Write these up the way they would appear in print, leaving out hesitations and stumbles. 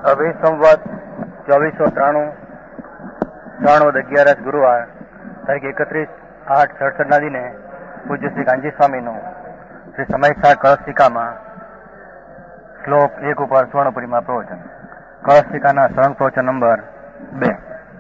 અભી સંવત 2493 11 ગુરુવાર તારીખ 31/8/67 દિને પૂજ્ય શ્રી કાંજી સ્વામીનું શ્રી સમયસાર કળશટીકામાં શ્લોક 1 ઉપર સ્વર્ણપુરીમાં પ્રવચન. કળશટીકાના સળંગ પ્રવચન નંબર 2.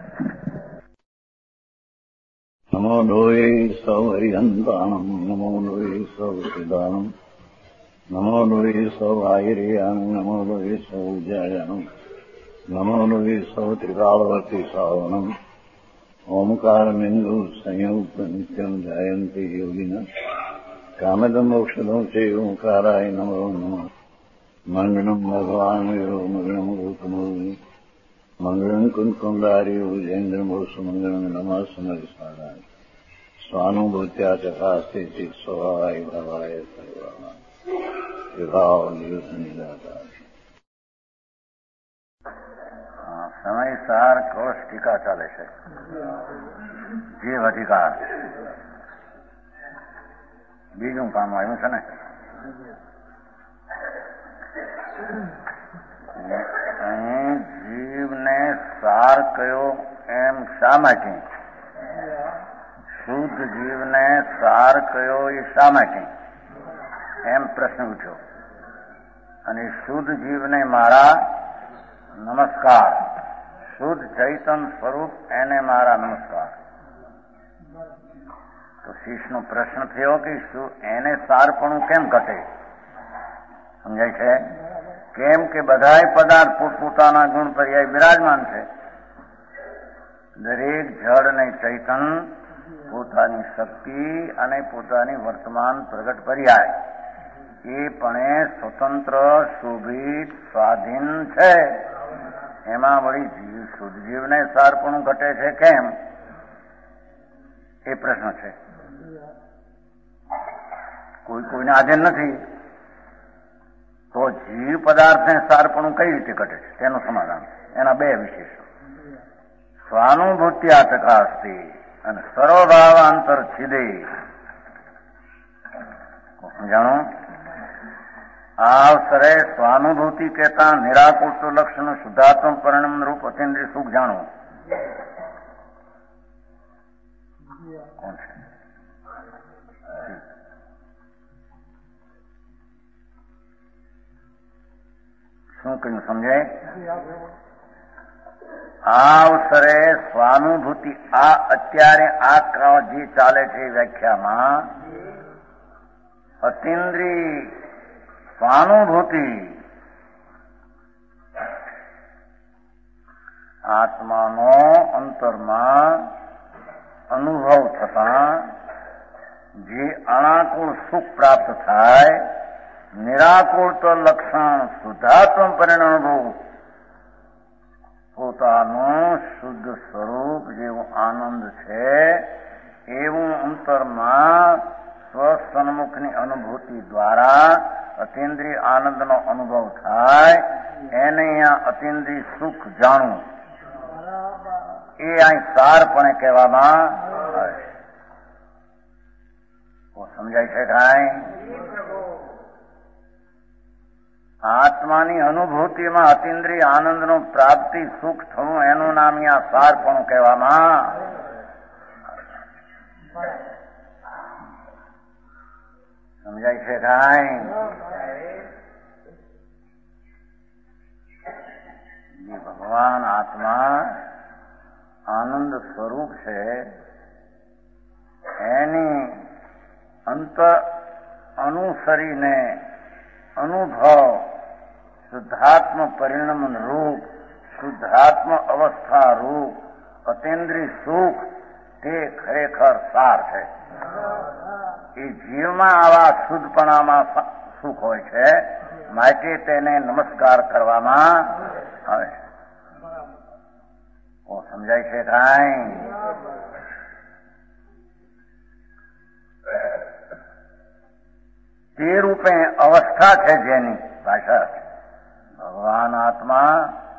નમો લોહે સૌ હરિહંતાણમ, નમો લોહે સૌ સિદ્ધાનમ, નમો લોહે સૌ આયર્યાનમ, નમો લોહે સૌ જયાનમ, નમો લોહે સૌ ત્રિકાળવર્તી સાવનમ. ઓમકારમિંદુ સંયુક્ત નિત્યમ જાયંતિ યોગિના કામદમ મોક્ષદમ છે ઓંકારાય નમો નમઃ. મંગળમ ભગવાન વીરો મંગળમ રૂપમોહિ મંગળમ કુંકુંડાર્યો જૈન્દ્રમો સુમંગળમ નમઃ સમરિસ્વાદાય સ્વાનુભૂત્યા ચકાસ્તે સ્વભાવાય ભવાય સર્વા વિભાવ નિદાતા. સમયસાર કળશટીકા ચાલે છે. જીવ અધિકાર બીજું કામ આવ્યું છે ને. અહીં જીવને સાર કયો એમ શા માટે? શુદ્ધ જીવને સાર કયો એ શા માટે એમ પ્રશ્ન ઉઠ્યો. અને શુદ્ધ જીવને મારા નમસ્કાર, શુદ્ધ ચૈતન સ્વરૂપ એને મારા નમસ્કાર. તો શિષ્યનો પ્રશ્ન થયો કે શું એને સારપણું કેમ ઘટે? સમજાય છે? કેમ કે બધાય પદાર્થ પોતપોતાના ગુણ પર્યાય બિરાજમાન છે. દરેક જળ અને ચૈતન પોતાની શક્તિ અને પોતાની વર્તમાન પ્રગટ પર્યાય એ પણ સ્વતંત્ર, શોભિત, સ્વાધીન છે. એમાં વળી જીવ, શુદ્ધ જીવને સારપણું ઘટે છે કેમ? એ પ્રશ્ન છે. કોઈ કોઈને આધીન નથી તો જીવ પદાર્થને સારપણું કઈ રીતે ઘટે છે તેનું સમાધાન. એના બે વિશેષો, સ્વાનુભૂત્યા ચકાસ્તી અને સર્વભાવાંતર છિદે. સમજાણો? આ અવસરે સ્વાનુભૂતિ કહેતા નિરાકુળ લક્ષણ શુદ્ધાત્મ પરિણામ રૂપ અતિન્દ્રિય સુખ જાણવું. કોણ છે? શું કહ્યું સમજાય? આ અવસરે સ્વાનુભૂતિ, આ અત્યારે આ જે ચાલે છે વ્યાખ્યામાં અતિન્દ્રિય સ્વાનુભૂતિ, આત્માનો અંતરમાં અનુભવ થતા જે અનાકુળ સુખ પ્રાપ્ત થાય, નિરાકુળ તો લક્ષણ શુદ્ધાત્મ પરિણામ પોતાનું શુદ્ધ સ્વરૂપ જેવું આનંદ છે એવું અંતરમાં સ્વસન્મુખની અનુભૂતિ દ્વારા અતિન્દ્રિય આનંદનો અનુભવ થાય. એને અહીંયા અતિન્દ્રિય સુખ જાણવું એ અહીં સારપણે કહેવામાં આવે છે. સમજાય છે કાંઈ? આત્માની અનુભૂતિમાં અતિન્દ્રિય આનંદનો પ્રાપ્તિ સુખ થવું એનું નામ અહીંયા સારપણું કહેવામાં. સમજાય છે કાંઈ? જે ભગવાન આત્મા આનંદ સ્વરૂપ છે એની અંતર અનુસરીને અનુભવ શુદ્ધાત્મ પરિણામ રૂપ, શુદ્ધાત્મ અવસ્થા રૂપ અતિન્દ્રિય સુખ તે ખરેખર સાર છે. એ જીવમાં આવા શુદ્ધપણામાં સુખ હોય છે, માટે તેને નમસ્કાર કરવામાં આવે છે. સમજાય છે કાંઈ? તે રૂપે અવસ્થા છે જેની ભાષા છે. ભગવાન આત્મા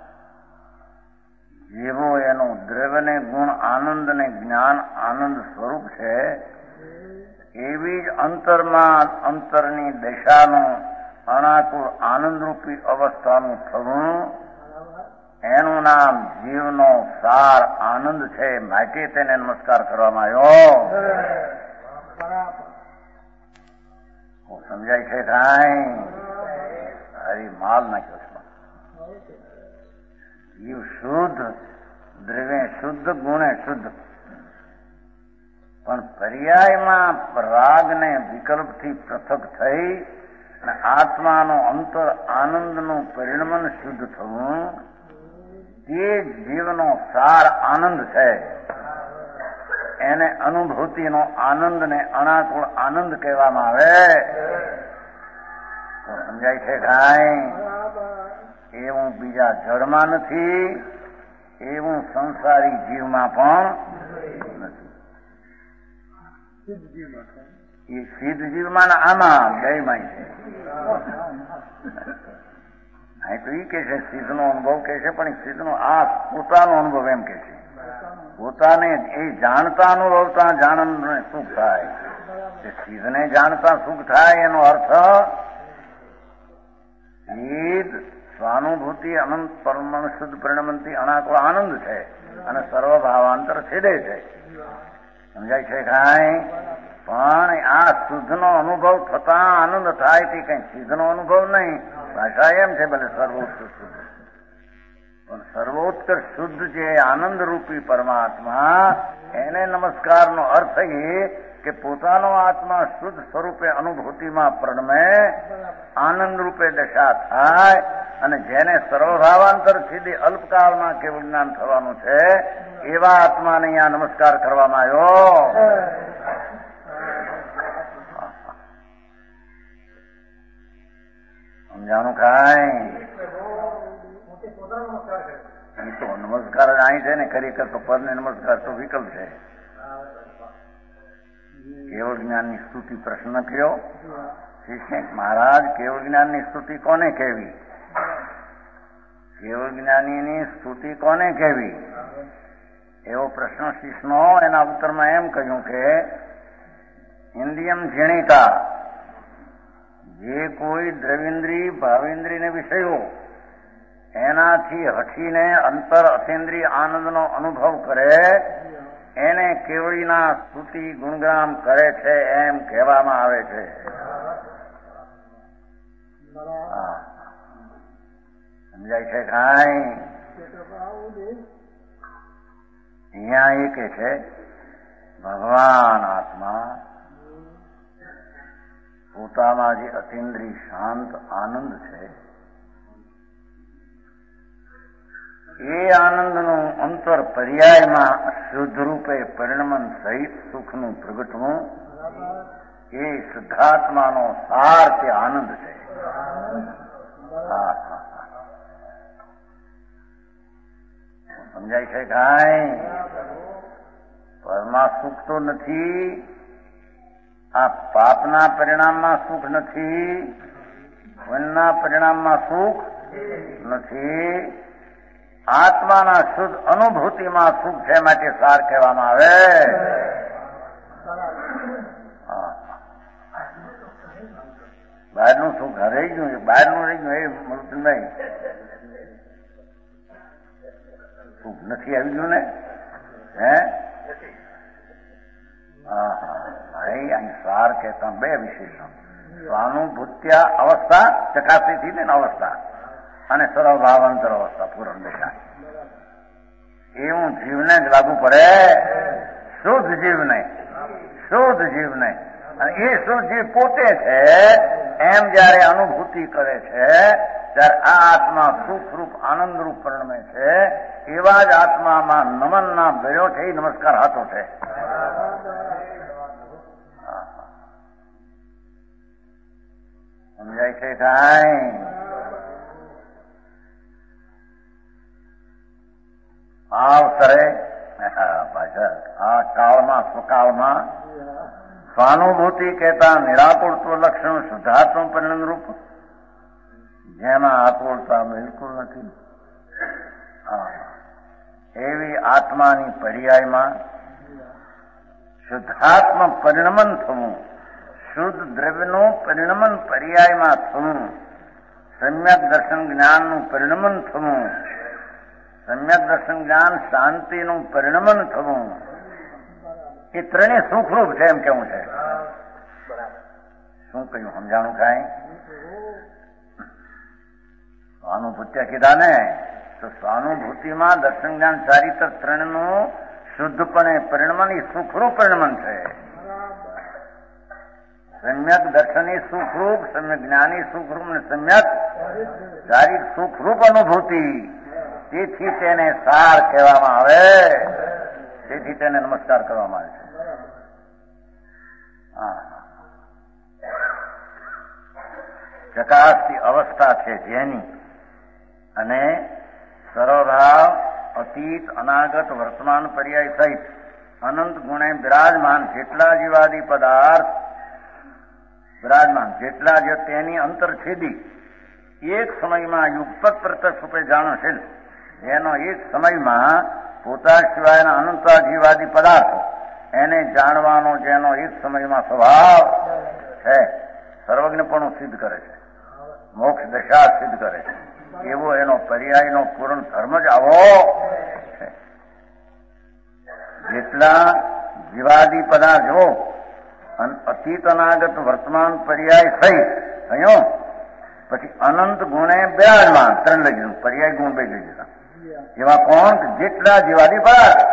જેવો એનું દ્રવ્યને ગુણ આનંદ ને જ્ઞાન આનંદ સ્વરૂપ છે એવી જ અંતરમાં અંતરની દશાનું અનાકુળ આનંદરૂપી અવસ્થાનું થવું એનું નામ જીવનો સાર આનંદ છે, માટે તેને નમસ્કાર કરવામાં આવ્યો. સમજાય છે કાંઈ? હરી માલ નાખ્યો છે. જીવ શુદ્ધ, દ્રવ્ય શુદ્ધ, ગુણે શુદ્ધ, પણ પર્યાયમાં રાગને વિકલ્પથી પૃથક થઈ અને આત્માનો અંતર આનંદનું પરિણમન શુદ્ધ થવું તે જીવનો સાર આનંદ છે. એને અનુભૂતિનો આનંદ ને અનાકુળ આનંદ કહેવામાં આવે. સમજાય છે કાંઈ? એવું બીજા જળમાં નથી, એવું સંસારી જીવમાં પણ નથી. એ સિદ્ધ જીવમાં આમાં બેમાં છે. અહીં તો એ કે છે સિદ્ધનો અનુભવ કે છે, પણ સિદ્ધનો આ પોતાનો અનુભવ એમ કે છે. પોતાને એ જાણતા અનુભવતા જાણને સુખ થાય. સિદ્ધને જાણતા સુખ થાય એનો અર્થ સિદ્ધ સ્વાનુભૂતિ અનંત પરમ શુદ્ધ પરિણમનથી અનાકુળ આનંદ છે અને સર્વભાવાંતર છેદે છે. સમજાય છે કાંઈ? પણ આ શુદ્ધનો અનુભવ થતા આનંદ થાય તે કઈ સિદ્ધનો અનુભવ નહીં. ભાષા એમ છે ભલે સર્વોત્કૃષ્ટ શુદ્ધ, પણ સર્વોત્કૃષ્ટ શુદ્ધ જે આનંદ રૂપી પરમાત્મા, એને નમસ્કારનો અર્થ એ કે પોતાનો આત્મા શુદ્ધ સ્વરૂપે અનુભૂતિમાં પ્રણમે, આનંદ રૂપે દશા થાય અને જેને સર્વભાવાંતર સીધી અલ્પકાળમાં કેવળ જ્ઞાન થવાનું છે એવા આત્માને અહીંયા નમસ્કાર કરવામાં આવ્યો. સમજાણું કાંઈ? તો નમસ્કાર જ અહીં છે ને, ખરેખર તો પદને નમસ્કાર તો વિકલ્પ છે. કેવળ જ્ઞાનની સ્તુતિ પ્રશ્ન કર્યો શિષ્ય, મહારાજ કેવળ જ્ઞાનની સ્તુતિ કોને કહેવી? કેવળ જ્ઞાનીની સ્તુતિ કોને કહેવી? એવો પ્રશ્ન શિષ્યનો. એના ઉત્તરમાં એમ કહ્યું કે ઇન્દ્રિયમ ઝીણીતા, જે કોઈ દ્રવિન્દ્રી ભાવેન્દ્રીને વિષયો એનાથી હઠીને અંતર અતેન્દ્રિય આનંદનો અનુભવ કરે એને કેવળીના સ્તુતિ ગુણગાન કરે છે એમ કહેવામાં આવે છે. સમજાય છે કાંઈ? અહીંયા એ કે છે ભગવાન આત્મા પોતામાં જે અતિન્દ્રિય શાંત આનંદ છે એ આનંદનું અંતર પર્યાયમાં શુદ્ધ રૂપે પરિણમન સહિત સુખનું પ્રગટવું એ શુદ્ધાત્માનો સાર તે આનંદ છે. સમજાય છે કાંઈ? પરમા સુખ તો નથી, આ પાપના પરિણામમાં સુખ નથી, પુણ્યના પરિણામમાં સુખ નથી, આત્માના શુદ્ધ અનુભૂતિમાં સુખ છે, માટે સાર કહેવામાં આવે. બહારનું સુખ રહી ગયું, બહારનું રહી ગયું એ મૃત્યુભાઈ સુખ નથી આવી ગયું ને? હે અહીં સાર કહેતા બે વિશેષણ, સ્વાનુભૂત્યા અવસ્થા ચકાસીથી ને અવસ્થા અને સર્વભાવાંતર અવસ્થા પૂર્ણ દશા. એવું જીવને જ લાગુ પડે, શુદ્ધ જીવને, શુદ્ધ જીવને. અને એ શુદ્ધ જીવ પોતે છે એમ જયારે અનુભૂતિ કરે છે ત્યારે આ આત્મા સુખરૂપ આનંદરૂપ પરિણમે છે. એવા જ આત્મામાં નમનના ભર્યો છે એ નમસ્કાર હાથો છે. સમજાય છે કાંઈ? આવસરે આ કાળમાં સ્વકાળમાં સ્વાનુભૂતિ કહેતા નિરાકુળત્વ લક્ષણ શુદ્ધાત્મ પરિણામ રૂપ, જેમાં આકુળતા બિલકુલ નથી, એવી આત્માની પર્યાયમાં શુદ્ધાત્મ પરિણમન થવું, શુદ્ધ દ્રવ્યનું પરિણમન પર્યાયમાં થવું, સમ્યક દર્શન જ્ઞાનનું પરિણમન થવું, સમ્યક દર્શન જ્ઞાન, શાંતિનું પરિણમન થવું, એ ત્રણેય સુખરૂપ છે એમ કેવું છે. શું કહ્યું સમજાણું કાંઈ? સ્વાનુભૂત્ય કીધા ને, તો સ્વાનુભૂતિમાં દર્શન જ્ઞાન ચારિત્ર ત્રણનું શુદ્ધપણે પરિણમન એ સુખરૂપ પરિણમન છે. સમ્યક દર્શની સુખરૂપ, સમ્યક જ્ઞાની સુખરૂપ અને સમ્યક ચારિત્ર સુખરૂપ અનુભૂતિ. તેથી તેને સાર કહેવામાં આવે, તેથી તેને નમસ્કાર કરવામાં આવે છે. ચકાસતી અવસ્થા છે જેની, અને સર્વભાવ અતીત અનાગત વર્તમાન પર્યાય સહિત અનંત ગુણે બિરાજમાન જેટલા જીવાદી પદાર્થ બિરાજમાન, જેટલા જ તેની અંતરછેદી એક સમયમાં યુગપત પ્રત્યક્ષ રૂપે જાણશીલ, જેનો એક સમયમાં પોતા સિવાયના અનંત જીવાદી પદાર્થો એને જાણવાનો જેનો એક સમયમાં સ્વભાવ છે, સર્વજ્ઞપણું સિદ્ધ કરે છે, મોક્ષ દશા સિદ્ધ કરે છે, એવો એનો પર્યાયનો પૂર્ણ ધર્મ જ આવો છે. જેટલા જીવાદી પદાર્થ જો અતીત અનાગત વર્તમાન પર્યાય સહિત થયો, પછી અનંત ગુણે બિરાજમાન, ત્રણ લઈ દીધું, પર્યાય ગુણ બે લઈ દીધા. એવા કોણ? જેટલા જીવાદી પદાર્થ,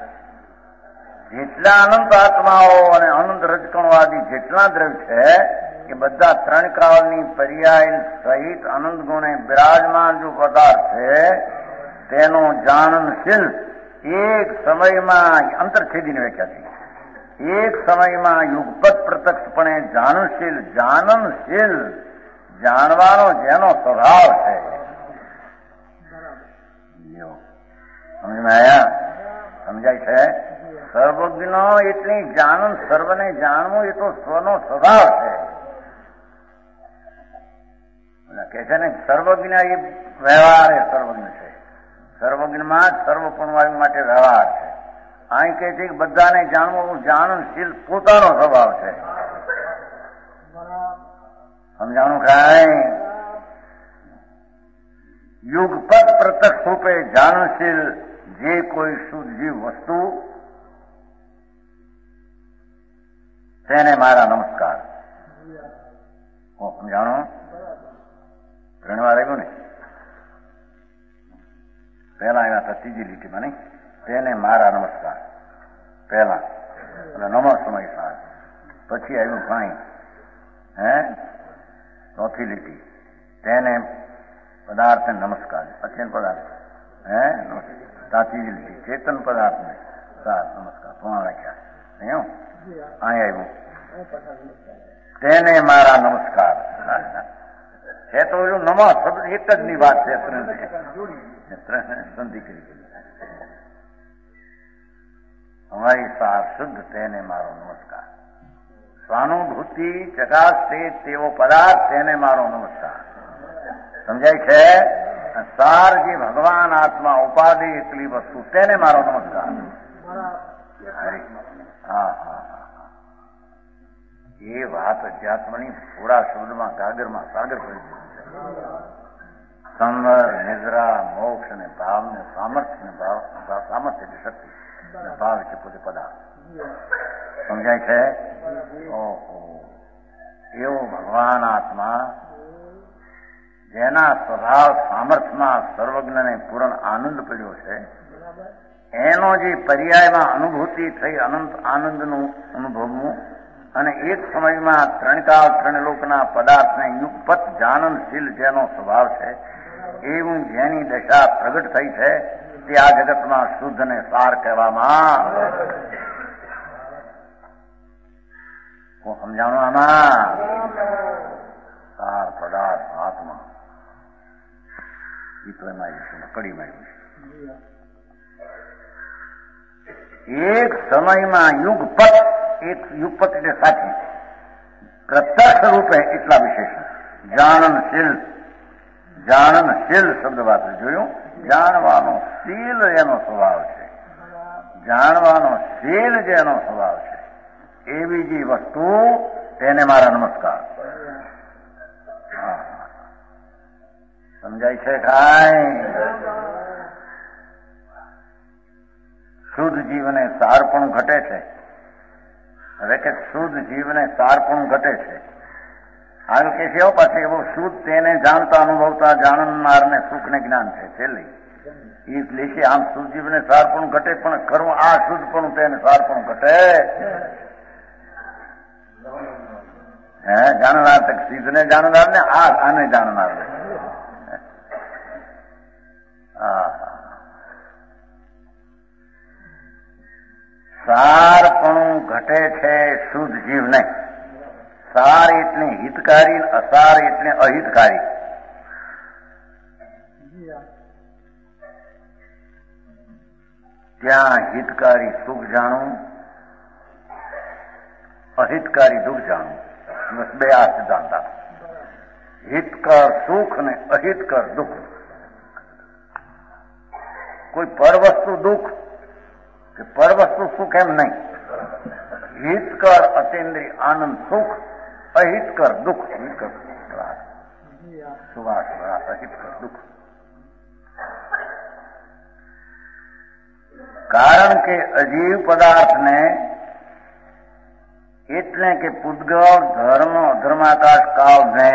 જેટલા અનંત આત્માઓ અને અનંત રજકણવાદી જેટલા દ્રવ્ય છે, એ બધા ત્રણ કાળની પર્યાય સહિત અનંત ગુણે બિરાજમાન જો પદાર્થ છે, તેનો જાણનશીલ એક સમયમાં અંતરછેદીની વ્યાખ્યા થઈ. એક સમયમાં યુગપત પ્રત્યક્ષપણે જાણનશીલ, જાણવાનો જેનો સ્વભાવ છે. સમજમાં આયા? સમજાય છે? સર્વજ્ઞ એટલી જાણન, સર્વને જાણવું એ તો સ્વનો સ્વભાવ છે. કે છે ને સર્વજ્ઞ એ વ્યવહાર એ સર્વજ્ઞ છે. સર્વજ્ઞમાં જ સર્વપૂર્ણ વાયુ માટે વ્યવહાર છે. અહીં કહે છે કે બધાને જાણવું જાણનશીલ પોતાનો સ્વભાવ છે. સમજાણું કાંઈ? યુગપત પ્રત્યક્ષ રૂપે જાણનશીલ જે કોઈ શુદ્ધ જીવ વસ્તુ, તેને મારા નમસ્કાર. સમજાણો? ઘણીવાર આવ્યું ને, પહેલા એના હતા ત્રીજી લીટીમાં નહીં, તેને મારા નમસ્કાર પહેલા, એટલે નમો સમય સાર. પછી આવ્યું કાંઈ, ચોથી લીટી, તેને પદાર્થ નમસ્કાર. પછી પદાર્થ ત્રીજી લીટી, ચેતન પદાર્થ ને સાર નમસ્કાર પૂર્ણ રાખ્યા. અહીં આવ્યું તેને મારા નમસ્કાર. છે તો એવું નમો શબ્દ એક જ ની વાત છે, સંધિ કરી. અમારી સાર શુદ્ધ, તેને મારો નમસ્કાર. સ્વાનુભૂતિ ચકાસતે તેવો પદાર્થ, તેને મારો નમસ્કાર. સમજાય છે? સાર જે ભગવાન આત્મા ઉપાધિ એકલી વસ્તુ, તેને મારો નમસ્કાર. હા હા, એ વાત અધ્યાત્મની થોડા શબ્દમાં ગાગરમાં સાગર પડી ગયું છે. સંવર, નિદ્રા, મોક્ષ અને ભાવ ને સામર્થ્ય ને સામર્થ્ય એટલે શક્તિ, ભાવ છે પોતે પદાર્થ. સમજાય છે? ઓહો, એવો ભગવાન આત્મા જેના સ્વભાવ સામર્થ્યમાં સર્વજ્ઞને પૂર્ણ આનંદ પડ્યો છે, એનો જે પર્યાયમાં અનુભૂતિ થઈ અનંત આનંદનું અનુભવવું, અને એક સમયમાં ત્રણ કાળ ત્રણ લોકના પદાર્થને યુગપત જાનનશીલ જેનો સ્વભાવ છે, એવું જેની દશા પ્રગટ થઈ છે, તે આ જગતમાં શુદ્ધ ને સાર કહેવામાં. હું સમજાણું આમાં? સાર પદાર્થ આત્મા એ તો એમાં કડીમાં એક સમયમાં યુગપત, એક યુગપત એટલે સાચી, પ્રત્યક્ષ રૂપે એટલા વિશેષણ. જાણનશીલ શબ્દ વાત જોયું, જાણવાનો શીલ એનો સ્વભાવ છે, જાણવાનો શીલ જેનો સ્વભાવ છે, એવી જે વસ્તુ, તેને મારા નમસ્કાર. સમજાય છે કાંઈ? શુદ્ધ જીવને સારપણું ઘટે છે. હવે કે શુદ્ધ જીવને સારપણું ઘટે છે. આગળ કે છે પાછું એવો શુદ્ધ તેને જાણતા અનુભવતા જાણનારને સુખ ને જ્ઞાન છે. છેલ્લી એ લેશે આમ શુદ્ધ જીવને સારપણું ઘટે, પણ ખરું આ શુદ્ધપણું તેને સારપણું ઘટે. હે જાણનાર તક સિદ્ધને જાણનાર ને આને જાણનાર ને સારપણું ઘટે છે શુદ્ધ જીવને. સાર એટલે હિતકારી, અસાર એટલે અહિતકારી. ત્યાં હિતકારી સુખ જાણવું, અહિતકારી દુઃખ જાણવું. બસ બે આ સિદ્ધાંત. હિતકર સુખ ને અહિતકર દુઃખ. કોઈ પરવસ્તુ દુઃખ કે પરવસ્તુ સુખ એમ નહીં. હિતકર અતિન્દ્રિય આનંદ સુખ, અહિતકર દુઃખ. સુવાસ અહિતકર દુઃખ. કારણ કે અજીવ પદાર્થને એટલે કે પૂતગળ ધર્મ અધર્માકાશ કાળને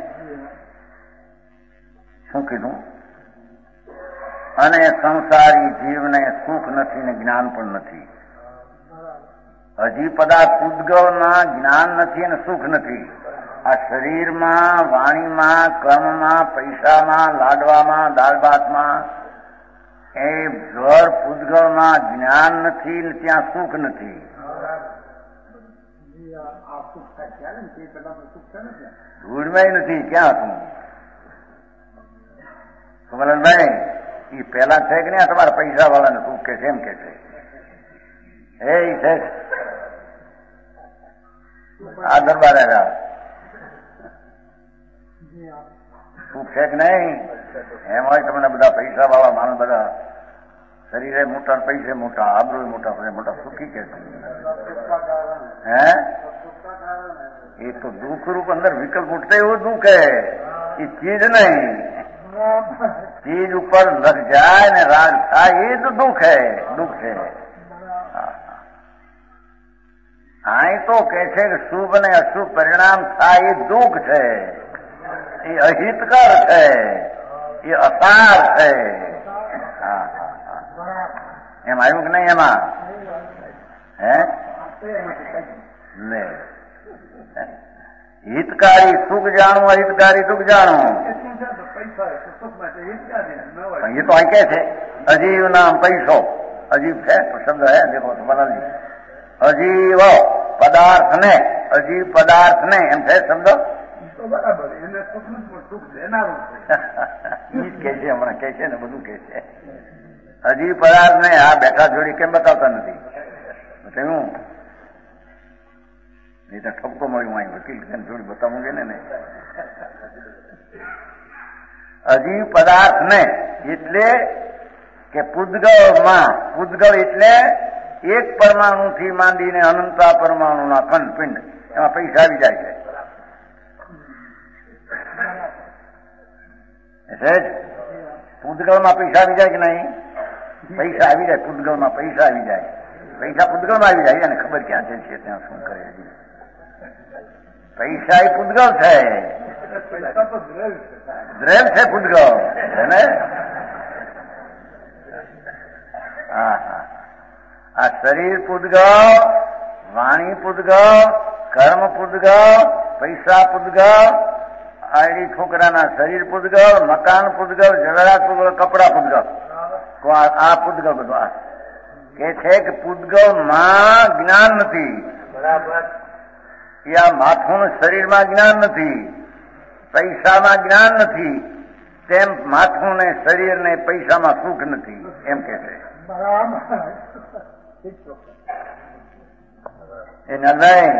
શું કીધું? અને સંસારી જીવને સુખ નથી ને જ્ઞાન પણ નથી. હજી પદાર્થ પૂતગળના જ્ઞાન નથી અને સુખ નથી. આ શરીરમાં, વાણીમાં, કર્મમાં, પૈસામાં, લાડવામાં, દાળ ભાતમાં એ ઘર પૂતગળમાં જ્ઞાન નથી ને ત્યાં સુખ નથી. ધૂળમાં નથી. ક્યાં હતું સુમલનભાઈ? એ પેલા છે કે નહીં તમારા પૈસા વાળાને સુખ કે છે એમ કે છે? એ છે આ દરબાર સુખ છે કે નહીં? એમ હોય તમને બધા પૈસા વાળા માણસ બધા શરીરે મોટા, પૈસે મોટા, આબરૂ મોટા, મોટા સુખી કે છે? હે એ તો દુઃખ રૂપ અંદર વિકલ્પ ઉઠતા એવું દુઃખ હે. એ ચીજ નહીં. ચીજ ઉપર લગ જાય ને રાગ થાય એ તો દુઃખ હે. દુઃખ છે. અહીં તો કે છે કે શુભ ને અશુભ પરિણામ થાય એ દુઃખ છે. એ અહિતકર છે. એ અસાર છે. એમ આવ્યું કે નહીં? એમાં હે લે હિતકારી સુખ જાણવું, અહિતકારી દુઃખ જાણવું. ये तो आई कैसे अजीव नाम पैसो. अजीब है तो शब्द है, देखो तो बना लीजिए. अजीव पदार्थ ने, अजीव पदार्थ ने एम है शब्द बराबर. कैसे हमारा कैसे ने બધું कैसे अजीव पदार्थ ने આ બેઠા જોડી કેમ બતાવતા નથી? કહ્યું નહીં તો ઠપકો મળ્યું અહીં વકીલ જોડી બતાવું ને. અજીવ પદાર્થ ને એટલે કે પૂતગળમાં, પૂતગળ એટલે એક પરમાણુ થી માંડીને અનંતા પરમાણુના ખંડ પિંડ, એમાં પૈસા આવી જાય છે. પૂતગળમાં પૈસા આવી જાય કે નહીં? પૈસા આવી જાય. પૂતગળમાં પૈસા આવી જાય. પૈસા પૂતગળમાં આવી જાય. અને ખબર ક્યાં છે ત્યાં શું કરે? પૈસા એ પૂતગળ છે. દ્રવ્ય છે પૂતગળ ને. આ શરીર પૂતગળ, વાણી પૂતગળ, કર્મ પૂતગળ, પૈસા પૂતગળ, આડી છોકરાના શરીર પૂતગળ, મકાન પૂતગળ, જવેરાત પૂતગળ, કપડા પૂતગળ. આ પૂતગળ બધું કે છે કે પૂતગળમાં જ્ઞાન નથી. બરાબર. આ માથું શરીરમાં જ્ઞાન નથી, પૈસામાં જ્ઞાન નથી, તેમ માથું ને શરીર ને પૈસામાં સુખ નથી એમ કે છે. એના નહીં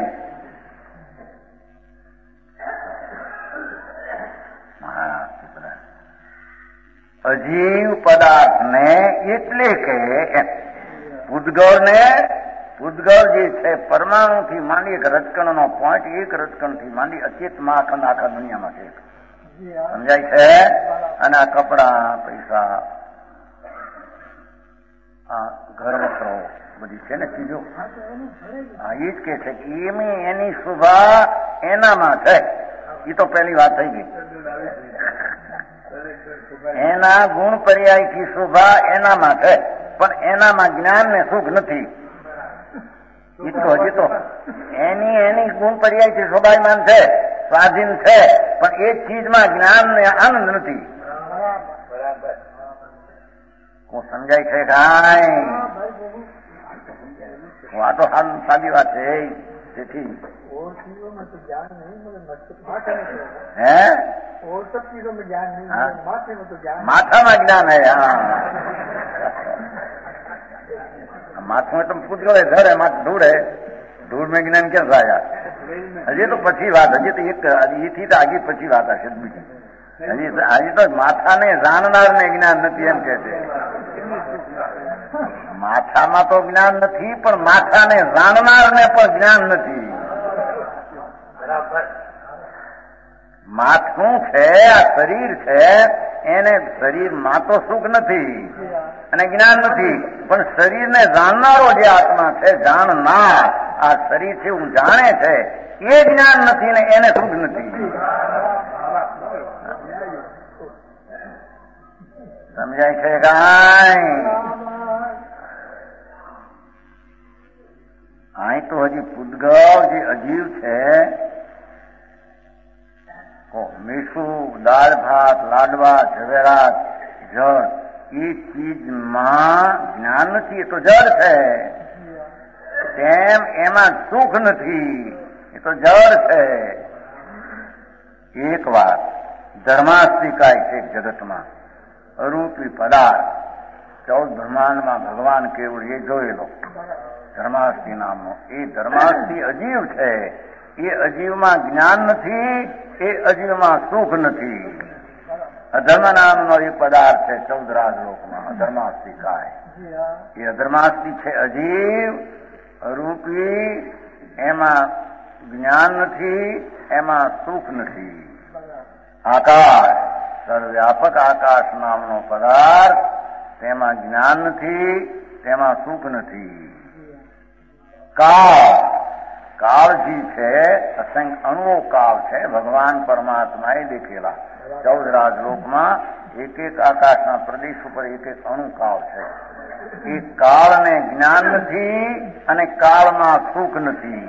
અજીવ પદાર્થ ને એટલે કે પૂતગળ ને, પૂતગળ જે છે પરમાણુ થી માંડી એક રજકણ નો પોઈન્ટ, એક રજકણ થી માંડી અચેતમાં અખંડ આખા દુનિયામાં છે. સમજાય છે? અને આ કપડા, પૈસા, ઘર વસ્ત્રો બધી છે ને ચીજો, હા એ જ કે છે કે એની શોભા એનામાં છે. એ તો પહેલી વાત થઈ ગઈ. એના ગુણ પર્યાયથી શોભા એનામાં છે, પણ એનામાં જ્ઞાન ને સુખ નથી. હજી તો એની ગુણ પર્યાયથી શોભાયમાન છે, સ્વાધીન છે, પણ એ ચીજમાં જ્ઞાન ને આનંદ નથી. હું સમજાય છે કાંઈ? આ તો સાદી વાત છે. તેથી હે માથામાં જ્ઞાન હે. હા માથું તો પૂછો ધર है माथ धूल है, धूल में ज्ञान क्या થાય? હજી તો પછી વાત, હજી તો એક એથી તો આગી પછી વાત હશે બીજી. હજી તો માથાને જાણનાર ને જ્ઞાન નથી એમ કે છે. માથામાં તો જ્ઞાન નથી, પણ માથાને જાણનાર ને પણ જ્ઞાન નથી. માથું છે, આ શરીર છે, એને શરીરમાં તો સુખ નથી અને જ્ઞાન નથી, પણ શરીરને જાણનારો જે આત્મા છે, જાણનાર, આ શરીર છે હું જાણે છે, એ જ્ઞાન નથી ને એને સુખ નથી. સમજાય છે કાંઈ? અહીં તો હજી પૂતગલ જે અજીવ છે, મીઠું, દાળ ભાત, લાડવા, ઝવેરાત, જળ, એ ચીજમાં જ્ઞાન નથી, એ તો જળ છે. તેમ એમાં સુખ નથી, એ તો જળ છે. એક વાત ધર્માસ્તિકાય છે જગતમાં, અરૂપી પદાર્થ 14 બ્રહ્માંડમાં ભગવાન કેવળ એ જોયેલો ધર્માસ્તિ નામનો, એ ધર્માસ્તિ અજીવ છે. એ અજીવમાં જ્ઞાન નથી, એ અજીવમાં સુખ નથી. અધર્મ નામનો એ પદાર્થ છે 14 રાજલોકમાં, અધર્માસ્તિકાય. એ અધર્માસ્તિ છે અજીવ, અરૂપી, એમાં જ્ઞાન નથી, એમાં સુખ નથી. આકાશ, સર્વવ્યાપક આકાશ નામનો પદાર્થ, તેમાં જ્ઞાન નથી, તેમાં સુખ નથી. કાળ, કાળજી છે, અસંખ્ય અણુઓ કાળ છે, ભગવાન પરમાત્માએ દેખેલા 14 રાજલોકમાં એક એક આકાશના પ્રદેશ ઉપર એક એક અણુ કાળ છે. એ કાળને જ્ઞાન નથી અને કાળમાં સુખ નથી.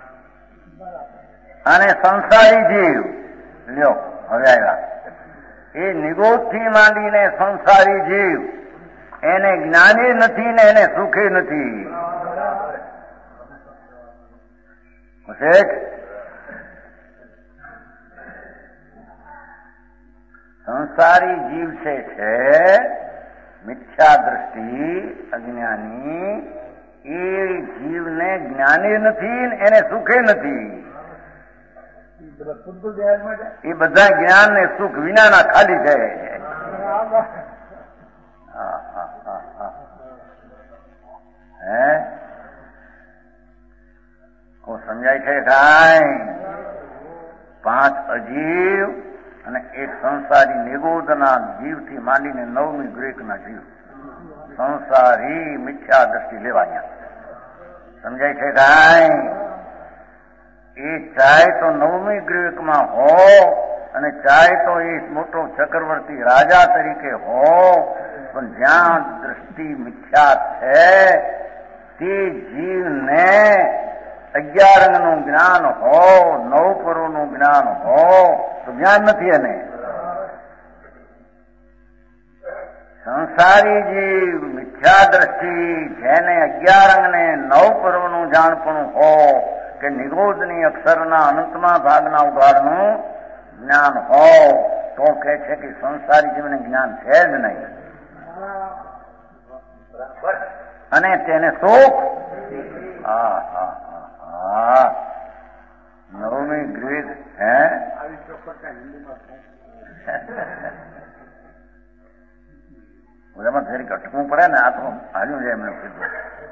અને સંસારી જીવ લ્યો હવે આવ્યા, એ નિગોદથી માંડીને સંસારી જીવ, એને જ્ઞાને નથી ને એને સુખે નથી. સંસારી જીવ છે મિથ્યા દ્રષ્ટિ અજ્ઞાની, એ જીવને જ્ઞાને નથી એને સુખે નથી. એ બધા જ્ઞાન ને સુખ વિનાના ખાલી છે. હે સમજાય છે કાંઈ? 5 અજીવ અને એક સંસારી નિગોદના જીવથી માંડીને 9મી ગ્રેકના જીવ, સંસારી મિથ્યા દ્રષ્ટિ લેવાયા. સમજાય છે કાંઈ? એ ચાહે તો 9મી ગ્રેકમાં હો અને ચાહે તો એ મોટો ચક્રવર્તી રાજા તરીકે હો, પણ જ્યાં દ્રષ્ટિ મિથ્યા છે તે જીવને 11 અંગનું જ્ઞાન હો, 9 પરોનું જ્ઞાન હો, તો જ્ઞાન નથી. એને સંસારી જીવ મિથ્યા દ્રષ્ટિ, જેને 11 અંગને 9 પરોનું જાણપણું હો, કે નિગોદની અક્ષરના અનંતમાં ભાગના ઉઘાડનું જ્ઞાન હો, તો કહે છે કે સંસારી જીવને જ્ઞાન છે જ નહીં અને તેને સુખ. 9મી ગ્રેડ હે બધામાં ફેરી અટકવું પડે ને. આ તો હાલ્યું છે એમને કીધું.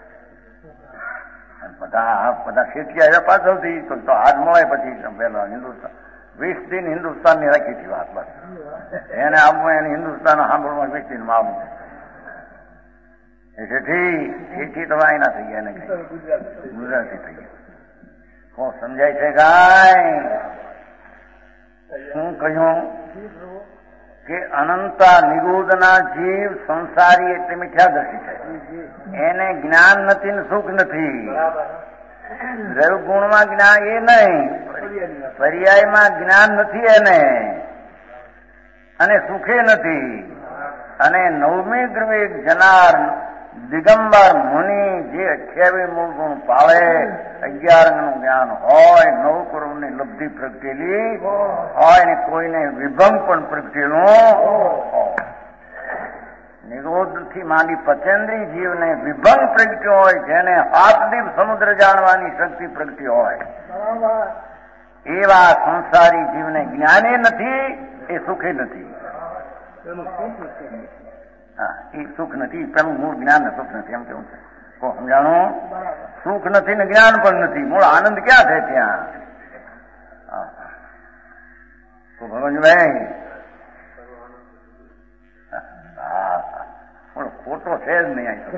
બધા ખેતી આવ્યા પાછળથી તો હાથ મળે પછી પેલા હિન્દુસ્તાન 20 દિન હિન્દુસ્તાનની રાખી હતી વાત. બસ એને આવવું, એને હિન્દુસ્તાન સાંભળવા 20 દિનમાં આવવું. એથી તો વાયના થઈ ગયા ને કઈ ગુજરાતી થઈ ગયા. કોણ સમજાય છે કાંઈ? શું કહ્યું કે અનંતા નિગૂઢના જીવ સંસારી એટલે મિથ્યાદર્શી છે. એને જ્ઞાન નથી ને સુખ નથી. દ્રવ્યગુણમાં જ્ઞાન એ નહીં, પર્યાયમાં જ્ઞાન નથી એને, અને સુખે નથી. અને નવમી ગ્રવિક જનાર દિગંબર મુનિ જે 28 મૂળ ગુણ પાળે, 11 અંગનું જ્ઞાન હોય, 9 કરોડની લબ્ધિ પ્રગટેલી હોય ને કોઈને વિભંગ પણ પ્રગટેલું, નિરોધથી માંડી પચેન્દ્રી જીવને વિભંગ પ્રગટ્યો હોય, જેને હાથદીપ સમુદ્ર જાણવાની શક્તિ પ્રગટી હોય, એવા સંસારી જીવને જ્ઞાને નથી, એ સુખે નથી. હા, એ સુખ નથી. પેલું મૂળ જ્ઞાન ને સુખ નથી એમ કેવું છે. કો સમજાણું? સુખ નથી ને જ્ઞાન પણ નથી. મૂળ આનંદ ક્યાં છે ત્યાં? તો ભગવાનભાઈ પણ ખોટો છે જ નહીં આવી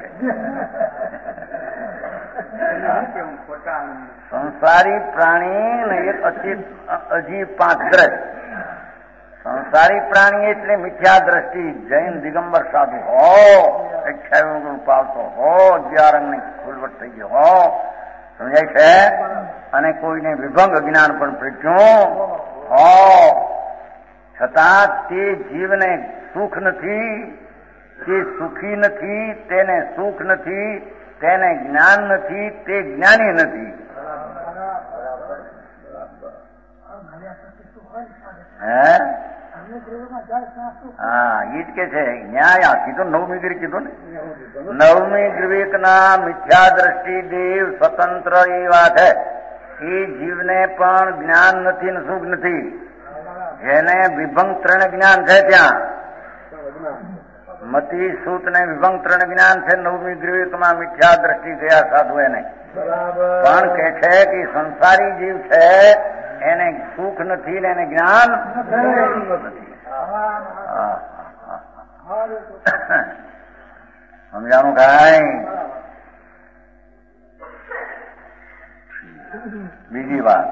શકે. સંસારી પ્રાણી ને એક અજીબ 5 ગ્રસ્ત. સંસારી પ્રાણી એટલે મિથ્યા દ્રષ્ટિ, જૈન દિગંબર સાધુ હો, 28 ગુણ પાલતો હો, 11 અંગની ખુલવટ થઈ ગયો હો, સમજાય છે? અને કોઈને વિભંગ અજ્ઞાન પણ પ્રજ્ઞો હો, છતાં તે જીવને સુખ નથી, તે સુખી નથી, તેને સુખ નથી, તેને જ્ઞાન નથી, તે જ્ઞાની નથી. હે? હા, એ જ કે છે ન્યાય. આ કીધું 9મી ગ્રીક કીધું ને. 9મી ગ્રીક ના મિથ્યા દ્રષ્ટિ દેવ સ્વતંત્ર એવા છે. એ જીવને પણ જ્ઞાન નથી ને સુખ નથી. જેને વિભંગ 3 જ્ઞાન છે ત્યાં મતિ સૂત ને વિભંગ 3 જ્ઞાન છે. 9મી ગ્રીકમાં મિથ્યા દ્રષ્ટિ ગયા સાધુ એને પણ કે છે કે સંસારી જીવ છે, એને સુખ નથી ને એને જ્ઞાન નથી. સમજાણું કાંઈ? બીજી વાત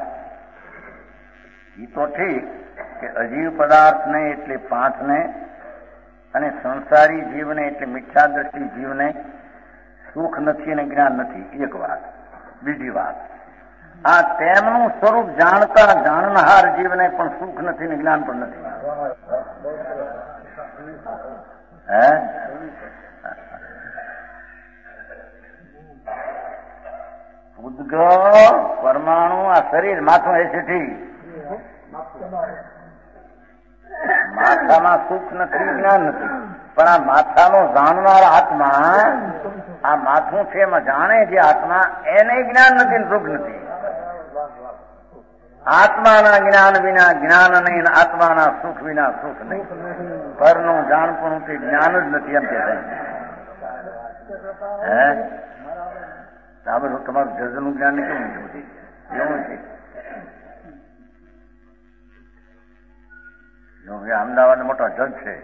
એ તો ઠીક કે અજીવ પદાર્થ ને એટલે 5 ને અને સંસારી જીવને એટલે મિથ્યા દ્રષ્ટિ જીવને સુખ નથી અને જ્ઞાન નથી. એક વાત. બીજી વાત, આ તેમનું સ્વરૂપ જાણતા જાણનાર જીવને પણ સુખ નથી ને જ્ઞાન પણ નથી. હે? ઉદ્ગવ પરમાણુ આ શરીર માથું એસીથી માથામાં સુખ નથી, જ્ઞાન નથી. પણ આ માથાનો જાણનાર આત્મા, આ માથું છે એમાં જાણે જે આત્મા, એને જ્ઞાન નથી ને સુખ નથી. આત્માના જ્ઞાન વિના જ્ઞાન નહીં, આત્માના સુખ વિના સુખ નહીં. પરનું જાણપણું તે જ્ઞાન જ નથી એમ કે હે? આ બધું તમારું જજનું જ્ઞાન કેવું છે? એવું છે. અમદાવાદ મોટા જજ છે,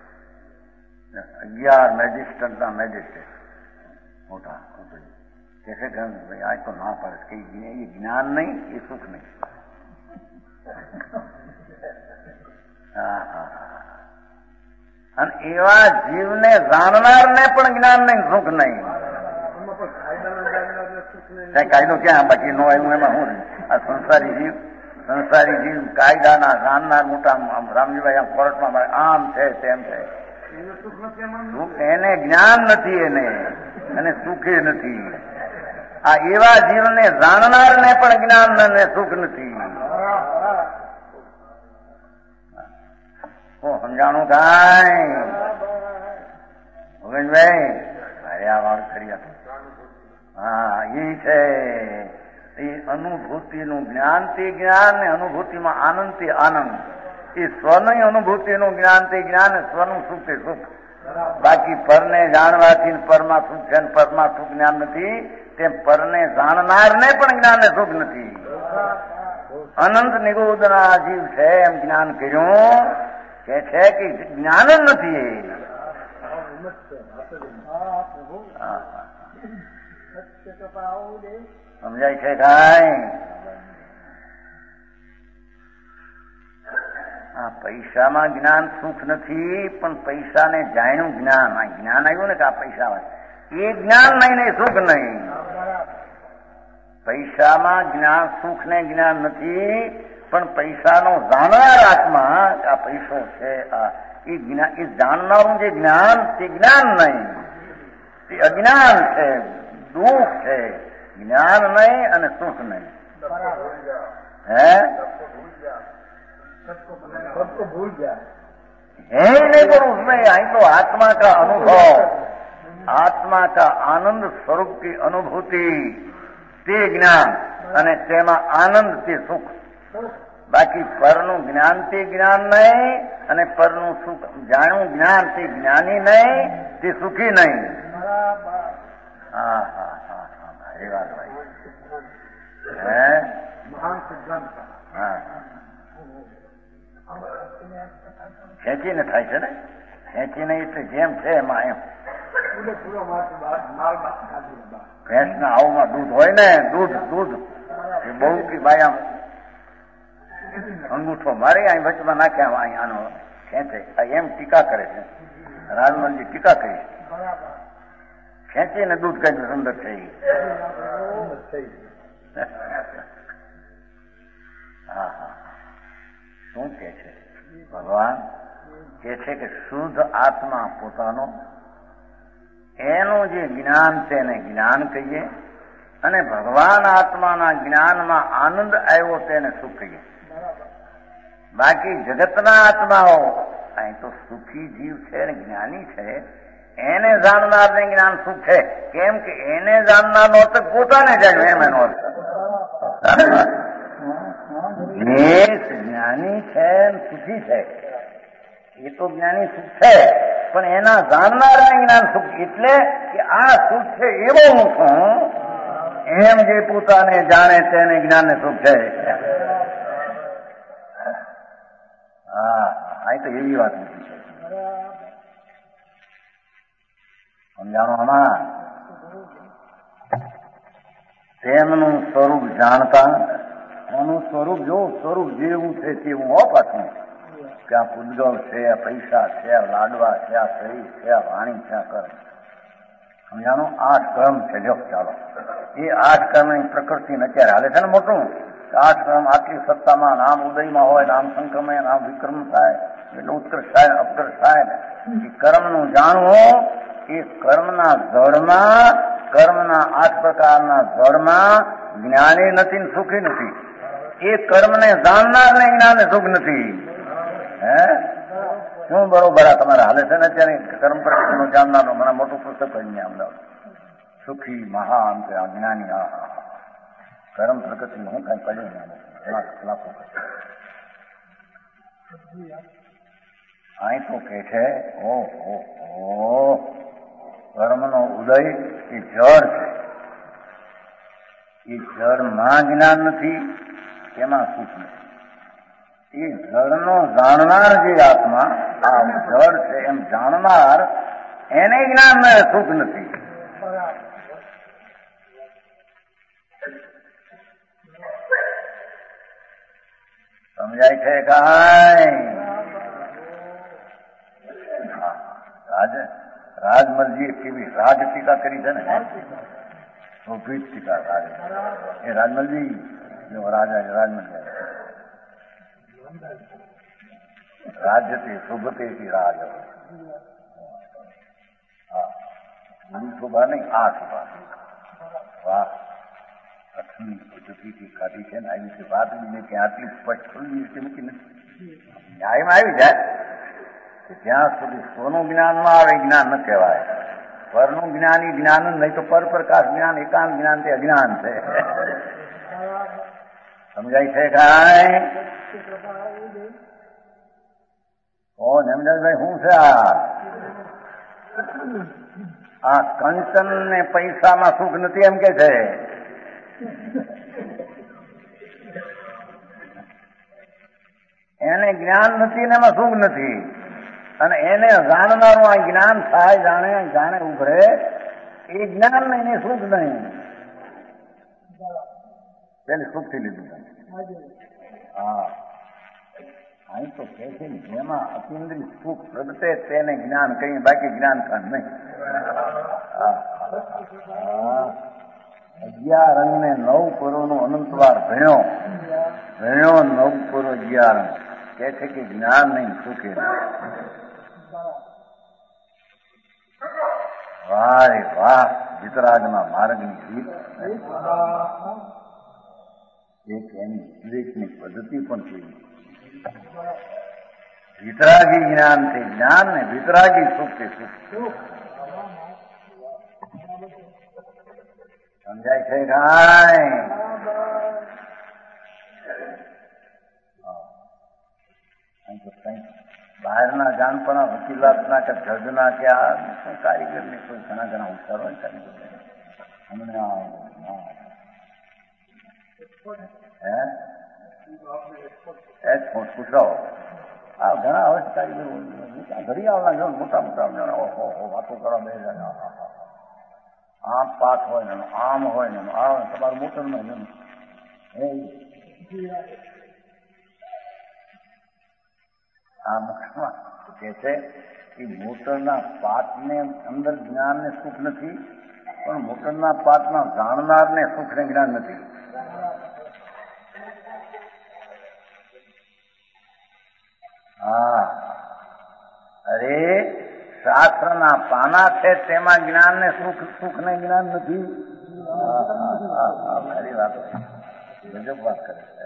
11 મેજિસ્ટ્રેટના મેજિસ્ટ્રેટ મોટા કે છે કે આ તો ના પડે કે એ જ્ઞાન નહીં, એ સુખ નહીં. અને એવા જીવને જાણનારને પણ જ્ઞાન નહીં, સુખ નહીં. કાયદો ક્યાં બાકી નો આવ્યું એમાં હું? આ સંસારી જીવ કાયદાના જાણનાર મોટા રામજીભાઈ આમ કોર્ટમાં આમ છે તેમ છે, એને જ્ઞાન નથી, એને અને સુખે નથી. આ એવા જીવને જાણનારને પણ જ્ઞાન ને સુખ નથી. સમજાણું કાંઈ? ભગવાનભાઈ અરે આ વાળ કરી આપો. હા, એ છે એ અનુભૂતિનું જ્ઞાન તે જ્ઞાન ને અનુભૂતિમાં આનંદ તે આનંદ. એ સ્વની અનુભૂતિનું જ્ઞાન તે જ્ઞાન, સ્વનું સુખ તે સુખ. બાકી પરને જાણવાથી પરમાં સુખ છે, પરમાં સુખ જ્ઞાન નથી, તેમ પરને જાણનારને પણ જ્ઞાન ને સુખ નથી. અનંત નિગોદના જીવ છે એમ જ્ઞાન કર્યું કે છે કે જ્ઞાન જ નથી. સમજાય છે કાંઈ? આ પૈસામાં જ્ઞાન સુખ નથી, પણ પૈસાને જાણ્યું જ્ઞાન. આ જ્ઞાન આવ્યું ને કે આ પૈસા હોય એ જ્ઞાન નહીં ને સુખ નહીં. પૈસામાં જ્ઞાન સુખ ને જ્ઞાન નથી, પણ પૈસાનો જાણનાર આત્મા આ પૈસો છે એ જ્ઞાન, એ જાણનારું જે જ્ઞાન તે જ્ઞાન નહીં, તે અજ્ઞાન છે, દુઃખ છે. જ્ઞાન નહીં અને સુખ નહીં. હે है नहीं पर उसमें आई तो आत्मा का अनुभव, आत्मा का आनंद स्वरूप की अनुभूति ते ज्ञान અને તેમાં આનંદ તે સુખ. બાકી પરનું જ્ઞાન તે જ્ઞાન નહીં અને પરનું સુખ જાણ્યું જ્ઞાન તે જ્ઞાની નહીં, તે સુખી નહીં. હા હા હા હા એ વાત ભાઈ. હે હા ખેંચીને થાય છે ને, ખેંચીને એટલે જેમ છે એમાં એમ. ભેંસના આવમાં દૂધ હોય ને, દૂધ દૂધ એ બહુ કે ભાઈ આમ અંગૂઠો મારે અહીં વચમાં નાખ્યા અહીં આનો ખેંચે. એમ ટીકા કરે છે રાજમલજી, ટીકા કરી છે. ખેંચીને દૂધ કઈ સુંદર થઈ. હા હા શું કે છે ભગવાન? કે છે કે શુદ્ધ આત્મા પોતાનો, એનું જે જ્ઞાન છે એને જ્ઞાન કહીએ, અને ભગવાન આત્માના જ્ઞાનમાં આનંદ આવ્યો તેને સુખ કહીએ. બાકી જગતના આત્માઓ અહીં તો સુખી જીવ છે ને જ્ઞાની છે, એને જાણનારને જ્ઞાન સુખ છે. કેમ કે એને જાણનારનો અર્થ પોતાને જાણ્યું એમ એનો અર્થ. જ્ઞાની છે સુખી છે એ તો જ્ઞાની સુખ છે, પણ એના જાણનારને જ્ઞાન સુખ. એટલે કે આ સુખ છે એવો હું છું, એમ જે પોતાને જાણે તેને જ્ઞાનને સુખ છે. હા આ તો એવી વાત નથી છે. સમજાણો આમાં? તેમનું સ્વરૂપ જાણતા, એનું સ્વરૂપ જો સ્વરૂપ જેવું છે તેવું હો પાછું. કે આ પૂતગલ છે, આ પૈસા છે, આ લાડવા છે, આ શરીર છે, આ વાણી છે, આ કર્મ. સમજાણો? 8 કર્મ છે. જો ચાલો એ 8 કર્મની પ્રકૃતિ અત્યારે હાલે છે ને મોટું. 8 કર્મ આટલી સત્તામાં નામ ઉદયમાં હોય, નામ સંક્રમય, નામ વિક્રમ થાય, એટલે ઉત્કર્ષ થાય, અપકર્ષ થાય. એ કર્મનું જાણવું, એ કર્મના જળમાં, કર્મના 8 પ્રકારના જળમાં જ્ઞાની નથી, સુખી નથી. એ કર્મને જાણનારને જ્ઞાન સુખ નથી. હે શું બરોબર આ તમારે હાલે છે ને અત્યારે? કર્મ પ્રકૃતિનું જાણનારનું મને મોટું પુસ્તક કરીને અમદાવાદ સુખી મહાન છે જ્ઞાની. હા હા હા કર્મ પ્રકૃતિનું હું કઈ પડ્યું લાખો. અહીં તો કે છે ઓહો કર્મનો ઉદય એ જળ છે. એ જળમાં જ્ઞાન નથી, એમાં સુખ નથી. એ જળનો જાણનાર જે આત્મા, આ જળ છે એમ જાણનાર, એને જ્ઞાન સુખ નથી. સમજાય છે કાંઈ? રાજમલજી કેવી રાજ ટીકા કરી છે ને, શોભિત ટીકા રાજ. એ રાજમલજી રાજા રાજમલજી રાજ્યથી શુભતે રાજ. હા ગુરુ શોભા નહીં, આ શોભા. વાહ લક્ષ્મી પદ્ધતિથી કાઢી છે ને આવી રીતે વાત બી કે આટલી સ્પષ્ટ ખુલ્લી રીતે મૂકી નથી. ન્યાયમાં આવી જાય કે જ્યાં સુધી સોનું જ્ઞાનમાં આવે જ્ઞાન ન કહેવાય. પરનું જ્ઞાન એ જ્ઞાન જ નહીં તો પર પ્રકાશ જ્ઞાન, એકાંત જ્ઞાન તે અજ્ઞાન છે. સમજાય છે કાંઈ? કોણ હેમદાસભાઈ શું છે આ કંચન ને પૈસામાં સુખ નથી એમ કે છે? એને જ્ઞાન નથી ને એમાં સુખ નથી. અને એને જાણનારું આ જ્ઞાન થાય, જાણે ઉભરે, એ જ્ઞાન ને એને સુખ નહીં. પેલી સુખથી લીધું. હા, અહીં તો કહે છે ને જેમાં અતિન્દ્રિય સુખ પ્રગટે તેને જ્ઞાન કહીએ, બાકી જ્ઞાન કાન નહીં. 11 અંગ ને 9 પરોનો અનંતવાર ભણ્યો 9 પરો 11 અંગ કહે છે કે જ્ઞાન નહીં, સુખે નહીં. વાહ રે વાહ, વિતરાગના માર્ગની રીત, એક એની વિવેકની પદ્ધતિ પણ છે. વિતરાગી જ્ઞાન છે જ્ઞાન ને વિતરાગી સુખ છે સુખ. સમજાય છે કાંઈ? બહારના જાણપણા વકીલાતના કે જજના કે આ કારીગરની કોઈ ઘણા હોશિયાર હોય કારીગર અમને પૂછો આ ઘણા હવે કારીગર ઘડી આવના જો મોટા વાતો કરવા બે આમ પાઠ હોય ને આમ હોય ને આ તમારું મોટરમાં આ મુખમાં કે છે કે મોટરના પાઠને અંદર જ્ઞાન ને સુખ નથી, પણ મોટરના પાઠના જાણનારને સુખ ને જ્ઞાન નથી. હા, અરે શાસ્ત્રના પાના છે તેમાં જ્ઞાન ને સુખ ને જ્ઞાન નથી. મારી વાત ગજબ વાત કરે છે.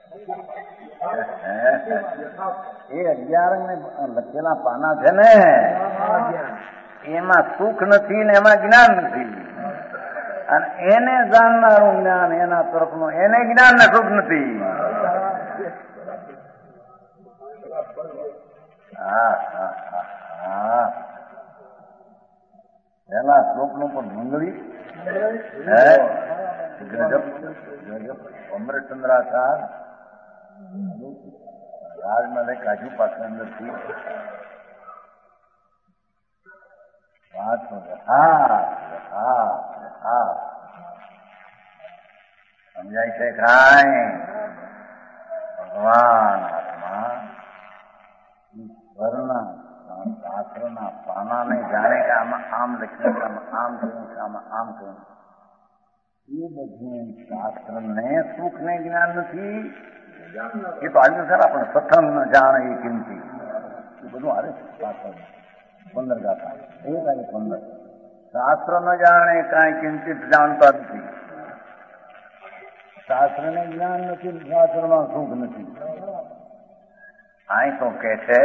એ 11 ને લખેલા પાના છે ને એમાં સુખ નથી ને એમાં જ્ઞાન નથી, અને એને જાણનારું જ્ઞાન એના તરફનું એને જ્ઞાન ને સુખ નથી. પેલા શ્લોકનું પણ મંગળી ગજબ અમૃતચંદ્રાચાર રાજમાં કાજુ પાક અંદરથી વાત સમજાય છે કાંઈ? ભગવાન આત્મા ઈશ્વરના શાસ્ત્રના પાનાને જાણે કે આમાં આમ લખ્યું છે, આમાં આમ કહ્યું છે, આમાં આમ કહ્યું, એ બધું શાસ્ત્રને સુખ ને જ્ઞાન નથી. એ તો આવ્યું છે પણ સત્સંગ ન જાણે એ કિંમતી એ બધું આવે છે. શાસ્ત્ર 15 ગાતા 15 શાસ્ત્ર ન જાણે કાંઈ કિંચિત જાણતા નથી. શાસ્ત્રને જ્ઞાન નથી, શાસ્ત્રમાં સુખ નથી. અહીં તો કે છે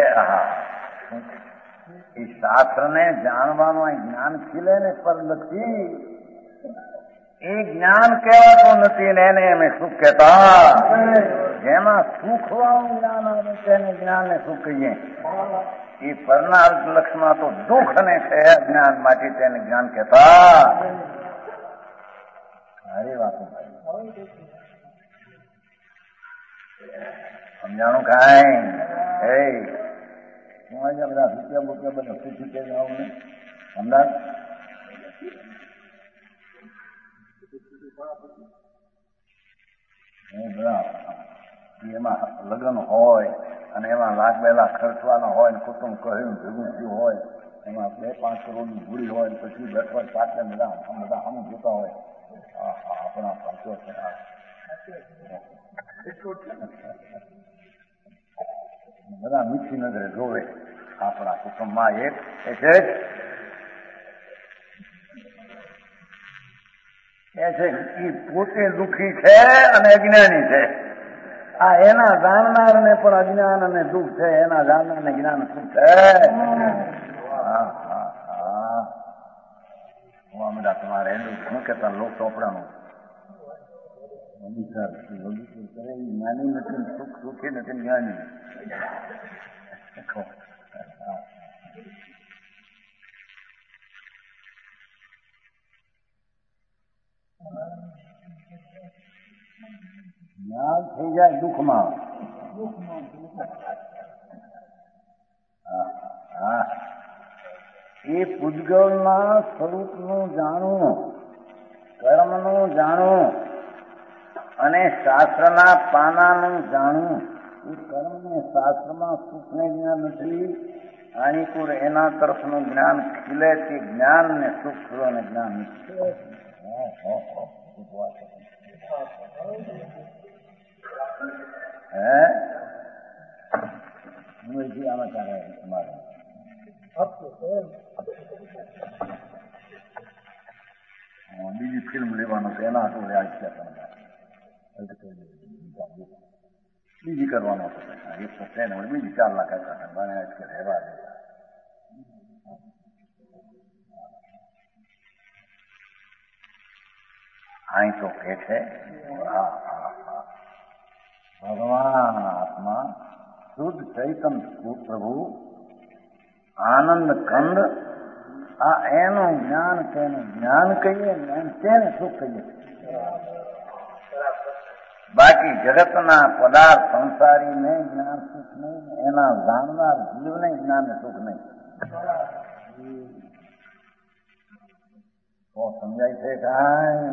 એ શાસ્ત્રને જાણવાનું જ્ઞાન ખીલે ને પર નથી, એ જ્ઞાન કહેવાતું નથી ને એને અમે સુખ કહેતા. જેમાં સુખ વાળું જ્ઞાન આવે તેને જ્ઞાન ને સુખ કહીએ. એ પરના લક્ષમાં તો દુઃખ ને છે જ્ઞાન માટે તેને જ્ઞાન કહેતા. સારી વાતો સમજાણું કાંઈ? હું અહીંયા બધા રૂપિયા બધા સુખી કે આવું ને સમજાણ બધા એમાં લગ્ન હોય અને એમાં લાખ 2 લાખ ખર્ચવાના હોય ને કુટુંબ કહ્યું ભેગું થયું હોય, એમાં 2-5 કરોડની મૂડી હોય પછી બેઠવા પાછળ બધા આમ જોતા હોય આપણા પાછો છે બધા મીઠી નજરે જોવે આપણા કુટુંબમાં એક છે એ પોતે દુઃખી છે અને અજ્ઞાની છે. આ એના જાણનાર ને પણ અજ્ઞાન અને દુઃખ છે, એના જાણનાર ને જ્ઞાન સુખ છે. હું બધા તમારે એનું શું કેતા લોક ચોપડાનું કરે જ્ઞાની નથી, સુખ સુખી નથી, જ્ઞાની. જ્ઞાન થઈ જાય દુઃખમાં. એ પૂજગલના સ્વરૂપનું જાણવું, કર્મનું જાણવું અને શાસ્ત્રના પાનાનું જાણવું. એ કર્મને શાસ્ત્રમાં સુખને જ્ઞાન નથી, આણીકુર એના તરફનું જ્ઞાન ખીલે તે જ્ઞાન ને સુખ થયું અને જ્ઞાન નથી. બીજી ફિલ્મ લેવાનું છે એના હાથું યાદ છે, બીજી કરવાનો હતો એક તો છે ને બીજી 4 લાખ રહેવા દે. અહીં તો કે છે ભગવાન આત્મા શુદ્ધ ચૈતન્ય પ્રભુ આનંદ કંદ, આ એનું જ્ઞાન છે. જ્ઞાન કહીએ તેને સુખ કહીએ. બાકી જગતના પદાર્થ સંસારીને જ્ઞાન સુખ નહીં, એના જાણનાર જીવને જ્ઞાન સુખ નહીં. તો સમજાય છે કાંઈ?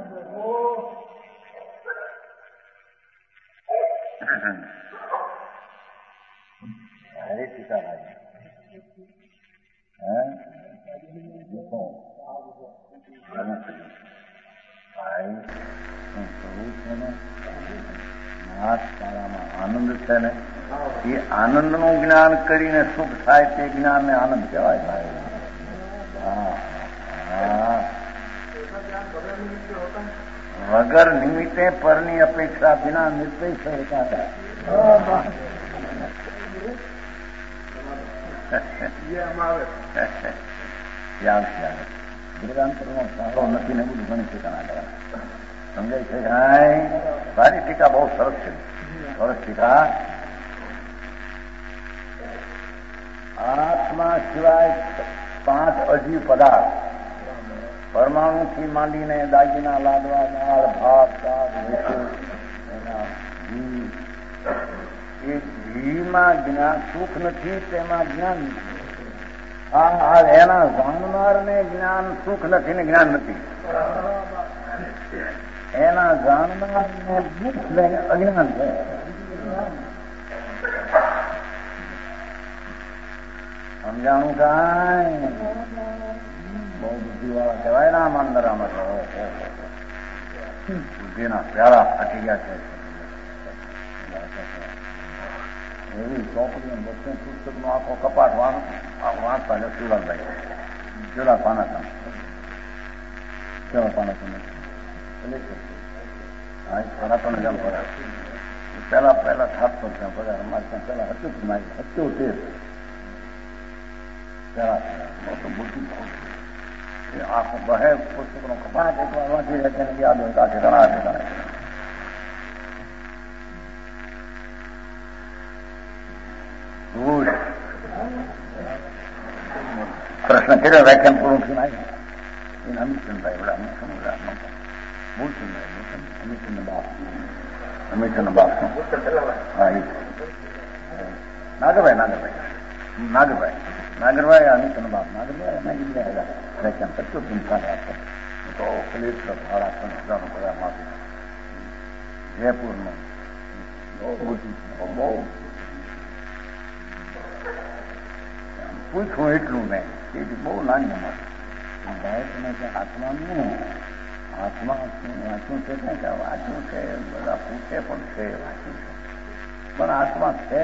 હરે સીતાભાઈ આનંદ છે ને, એ આનંદનું જ્ઞાન કરીને સુખ થાય તે જ્ઞાનને આનંદ કહેવાય. ભાઈ વગર નિમિત્તે પરની અપેક્ષા વિના નિર્દેશ સારો નથી ને બધું ઘણી ટીકા ના સમજાય છે. કાંઈ સારી ટીકા, બહુ સરસ છે, સરસ ટીકા. આત્મા સિવાય 5 અજીવ પદાર્થ, પરમાણુથી માંડીને દાગીના લાદવા, દાળ ભાત શાક ઘી, એ ઘીમાં જ્ઞાન સુખ નથી, તેમાં જ્ઞાન નથી. એના જાણનારને જ્ઞાન સુખ નથી ને જ્ઞાન નથી. એના જાણનારને દુઃખ ને અજ્ઞાન છે. સમજાણું કાંઈ? બહુ બુદ્ધિવાળા કહેવાય ને આમ અંદરામાં બુદ્ધિના પ્યારા ફાટી ગયા છે. એવી ચોપડીઓ બસો પુસ્તકનો આખો કપાટ વાંચતા છે શિવલાલભાઈ. કેવા પાના હતા, કેવા પાના તમે સનાતન જેમ પગાર પહેલા 700 પગાર અમારે ત્યાં પેલા 78 પેલા મોટી આખો બહે પુસ્તકનો કપાટ એક વાર વાંચી જાય તેને યાદ હોય કાંઠે ઘણા પ્રશ્ન કર્યો વ્યાખ્યાન પૂરું થયું આવ્યું એને અમિતચંદભાઈ અમિતચંદ બાપ હા એ નાગરભાઈ અમિતચંદ બાપ નાગરભાઈ વ્યાખ્યાન કરતું તો કલેક્ટર ભાડા 5,000 પગાર માફી જયપુરનો બહુ પૂછવું એટલું નહીં, એ બહુ નાની અમારે આત્માનું આત્મા વાંચ્યું છે કે વાંચ્યું છે, બધા પૂછે પણ છે વાંચ્યું છે, પણ આત્મા છે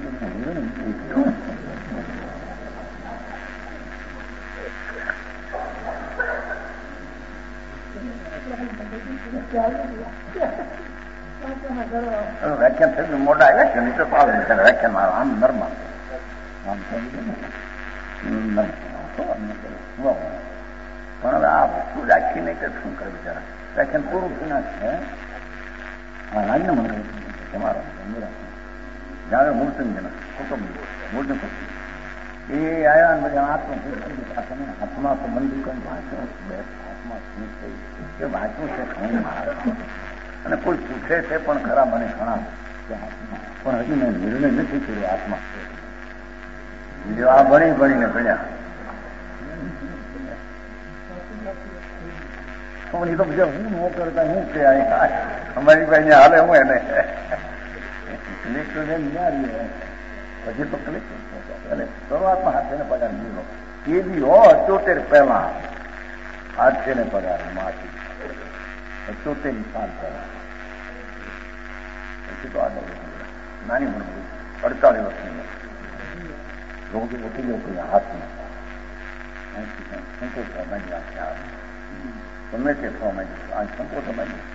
વ્યાખ્યાન થયું મોટા આવ્યા છે નીચે પાવ વ્યાખ્યાન મારો આમ નર્મા આમ થઈ ગયું ને પણ હવે આ વસ્તુ રાખી નહીં કે શું કરે બિચારા. વ્યાખ્યાન પૂરું થયું ના છે. હા રાજ્ય મને તમારા જાણે મૂર્તિજન કુટુંબ મૂર્તિ એ આવ્યા ને બધા હાથમાં તો મંદિર કઈ વાંચ્યું હાથમાં શું થઈ કે વાંચ્યું છે ઘણું અને કોઈ પૂછે છે પણ ખરા મને ઘણા પણ હજુ મેં નિર્ણય નથી કર્યો આત્મા બીજો આ ભણીને ભણ્યા એ તો પછી હું ન કરતા હું કે અમારી પાસે હાલે હું એને કલેક્ટર નિહારીએ પછી તો કલેક્ટર એટલે શરૂઆતમાં હાથે ને પગાર દીધો એ બી હો 78 પહેલા હાથે ને પગાર માથી 78 સાલ પહેલા પછી તો આગળ નાની ઉંમર 48 વર્ષની રોગ ઉઠી ગયો કોઈ હાથમાં સંતોષ ગમે તે થવા માંડી આ સંતોષ માંડી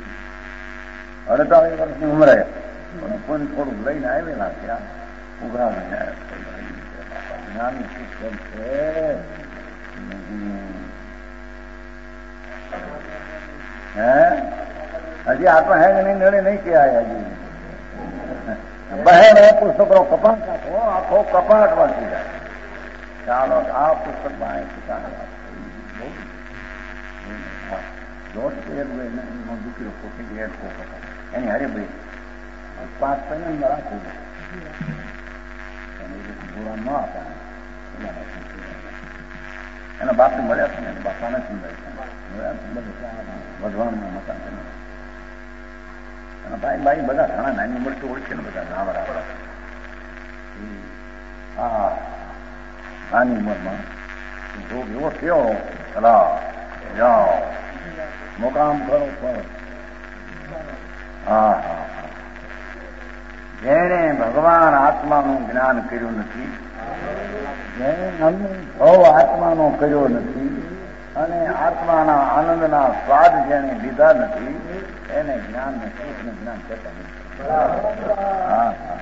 48 વર્ષની ઉંમરે કોઈ થોડું લઈને આવેલા ત્યાં ઉઘરાવીને જ્ઞાનનું શિક્ષણ છે હજી આત્મા હે નહીં નડે નહીં કે હજી બહેન એ પુસ્તકો કપાટ નાખો આખો કપાટ વાંચી જાય ચાલો આ પુસ્તકમાં દીકરો ખોટી એડ એની હરે ભાઈ 5 મહિના રાખવું પૂરા ન આપવા એના બાપને મળ્યા છે ને બાપાને સમજાય વધવાનું મકાન એના ભાઈ બધા ઘણા નાની ઉંમર તો ઓળખે ને બધા ના બરાબર હા નાની ઉંમરમાં રોગ એવો થયો ચલા જાઓ મુકામ કરો ફળ હા હા જેણે ભગવાન આત્માનું જ્ઞાન કર્યું નથી જેણે અનુભવ આત્માનો કર્યો નથી અને આત્માના આનંદના સ્વાદ જેણે લીધા નથી એને જ્ઞાન ને સુખ ને જ્ઞાન કહેતા નથી હા હા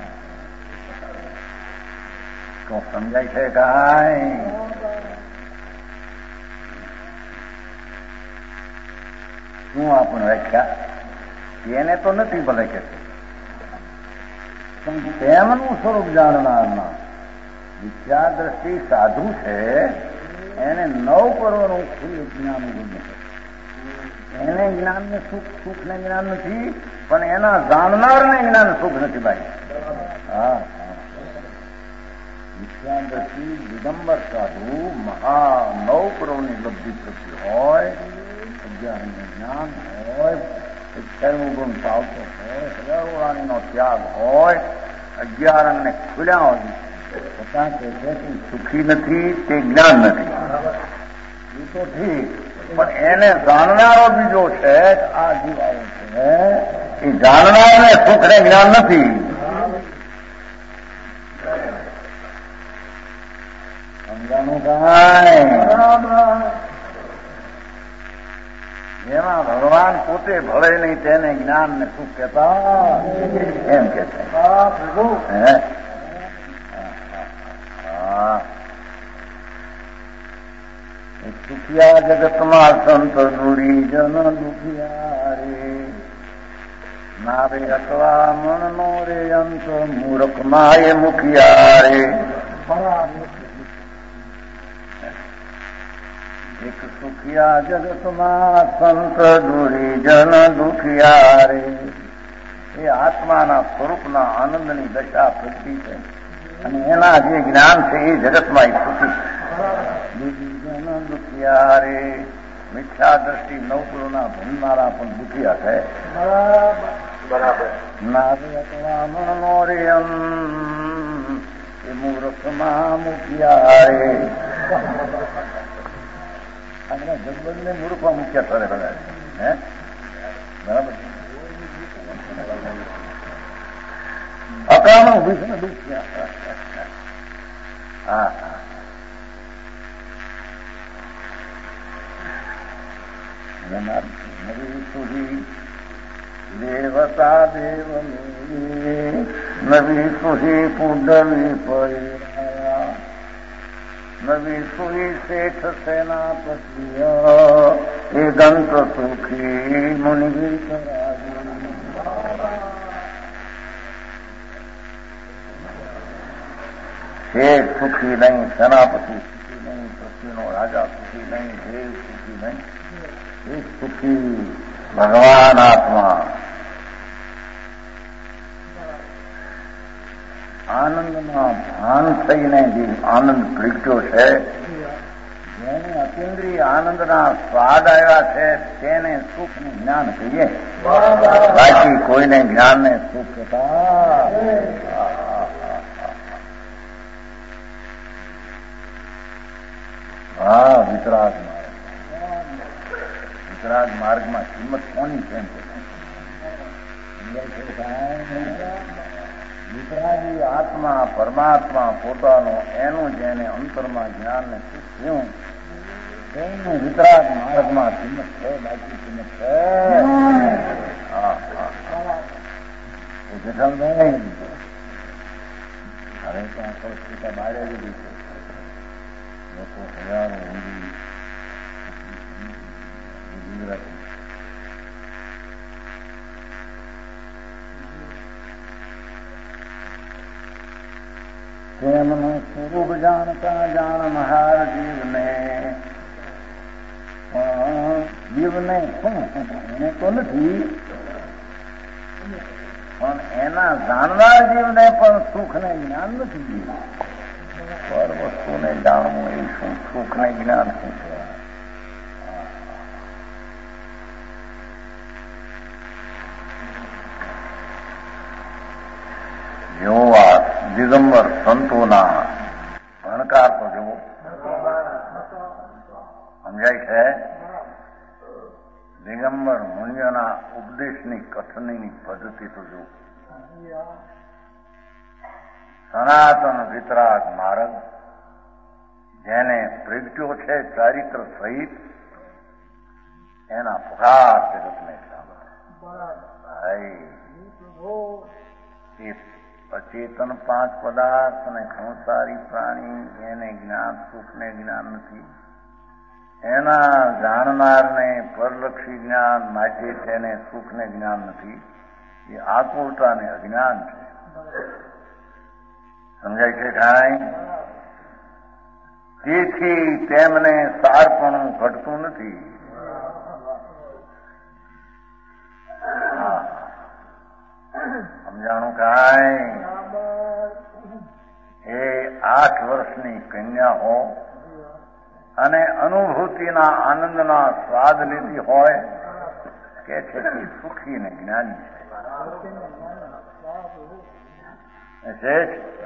તો સમજાય છે કાંઈ શું આપણને વ્યાખ્યા એને તો નથી ભલે કે પણ તેમનું સ્વરૂપ જાણનારના વિદ્યા દ્રષ્ટિ સાધુ છે એને 9 કરોડનું ખુલ્લું જ્ઞાન ઉભું છે એને જ્ઞાન ને સુખ ને જ્ઞાન નથી પણ એના જાણનારને જ્ઞાન સુખ નથી ભાઈ હા વિદ્યા દ્રષ્ટિ દિગંબર સાધુ મહા 9 કરોડની લબ્ધિ થતી હોય જ્ઞાન હોય ગુણ પાવતો હોય સર્વવાણીનો ત્યાગ હોય 11 ને ખુલ્યા હોય છતાં કે સુખી નથી તે જ્ઞાન નથી એ તો ઠીક પણ એને જાણનારો બીજો છે આ જીવ આવ્યો છે એ જાણનારને સુખ ને જ્ઞાન નથી સમજાનું કાંઈ જેમાં ભગવાન પોતે ભળે નહીં તેને જ્ઞાન ને સુખ કહેતા એમ કે છે સુખિયા જગતમાં સંત દુરી જન દુખિયા રે નારે અકવા મન નો રે અંત મૂર્ખ માય મુખિયા રે એક સુખિયા જગતમાં સંત દુરી જન દુખિયા રે એ આત્માના સ્વરૂપના આનંદની દશા પ્રગટી છે અને એના જે જ્ઞાન છે એ જગતમાં સુખી જન દુખિયા રે મિથ્યા દ્રષ્ટિ 9 કરોડના ભણનારા પણ દુખિયા છે બરાબર નાનો રે એ મૂર્ખમાં મુખિયા રે જગબંધ ને મૂર્ખમાં મુખ્યા કરે બધા હે બરાબર અકાળમાં ઉભી છે ને દુખ્યા હા હા નવી સુહી દેવતા દેવ નવી સુહી પુડવી પૈરાયા નવી સુહી શેઠ સેનાપતિ એ ગંત સુખી મુનિગીરી કરાવી શેઠ સુખી નહીં સેનાપતિ સુખી નહીં પૃથ્વીનો રાજા સુખી નહીં દેવ સુખી નહીં એ સુખી ભગવાન આત્મા આનંદમાં ભાન થઈને જે આનંદ પ્રગટ્યો છે જેને અતિન્દ્રિય આનંદના સ્વાદ આવ્યા છે તેને સુખનું જ્ઞાન કહીએ. બાકી કોઈને જ્ઞાનને સુખ કહેતા. હા, વિતરાગ માર્ગમાં કિંમત કોની કેમ છે? વિતરાગી આત્મા પરમાત્મા પોતાનો એનું જેને અંતરમાં જ્ઞાનને સુખ થયું તેનું વિતરાગ માર્ગમાં કિંમત છે, બાકી કિંમત છે. જેઠાલભાઈ હવે તો આ પરિસ્થિતિ બાળે લીધી છે. લોકો હજારો હિન્દી ગુજરાતી તેમનું સ્વરૂપ જાણતા જાણ મહાર જીવને એને તો નથી, પણ એના જાણનાર જીવને પણ સુખ ને જ્ઞાન નથી. પર વસ્તુને જાણવું એ શું સુખ ને જ્ઞાન શું છે? જેવો આ દિગંબર સંતોના ભણકાર તો જુઓ, સમજાય છે? દિગંબર મુનિઓના ઉપદેશની કથનની પદ્ધતિ તો જુઓ. સનાતન વિતરાગ માર્ગ જેને પ્રગટ્યો છે ચારિત્ર સહિત એના પુકાર જગતને ભાઈ એ અચેતન પાંચ પદાર્થ અને સંસારી પ્રાણી એને જ્ઞાન સુખ ને જ્ઞાન નથી. એના જાણનારને પરલક્ષી જ્ઞાન માટે તેને સુખ ને જ્ઞાન નથી. એ આકુલતા ને અજ્ઞાન છે. સમજાય છે કાંઈ? તેથી તેમને સારપણું ઘટતું નથી. સમજાણું કાંઈ? એ 8 વર્ષની કન્યા હો અને અનુભૂતિના આનંદના સ્વાદ લીધી હોય કે છે કે સુખી ને જ્ઞાની છે.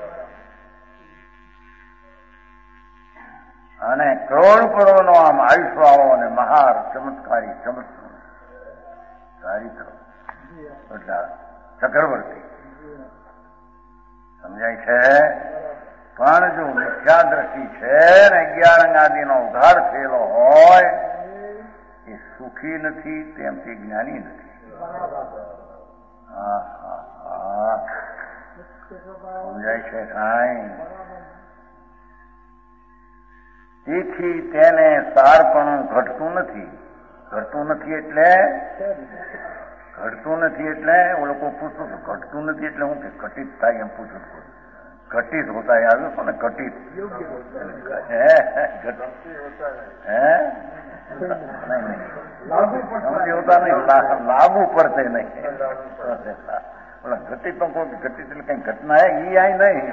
અને કરોડો આમ આયુષ્વાળો અને મહાર ચમત્કારી ચારિત્ર ચક્રવર્તી. સમજાય છે? પણ જો મિથ્યા દ્રષ્ટિ છે ને 11 અંગાદીનો ઉઘાડ થયેલો હોય એ સુખી નથી, તેમ તે જ્ઞાની નથી. સમજાય છે કાંઈ? તેથી તેને સારપણું ઘટતું નથી. ઘટતું નથી એટલે એ લોકો પૂછતું ઘટતું નથી એટલે હું કે ઘટિત થાય એમ પૂછું. ઘટિત હોતા આવ્યું પણ ઘટિત હોતા નહીં, લાગુ પડતે નહીં. ઘટિત તો કોઈ ઘટિત એટલે કઈ ઘટના હે ઈ આય નહીં.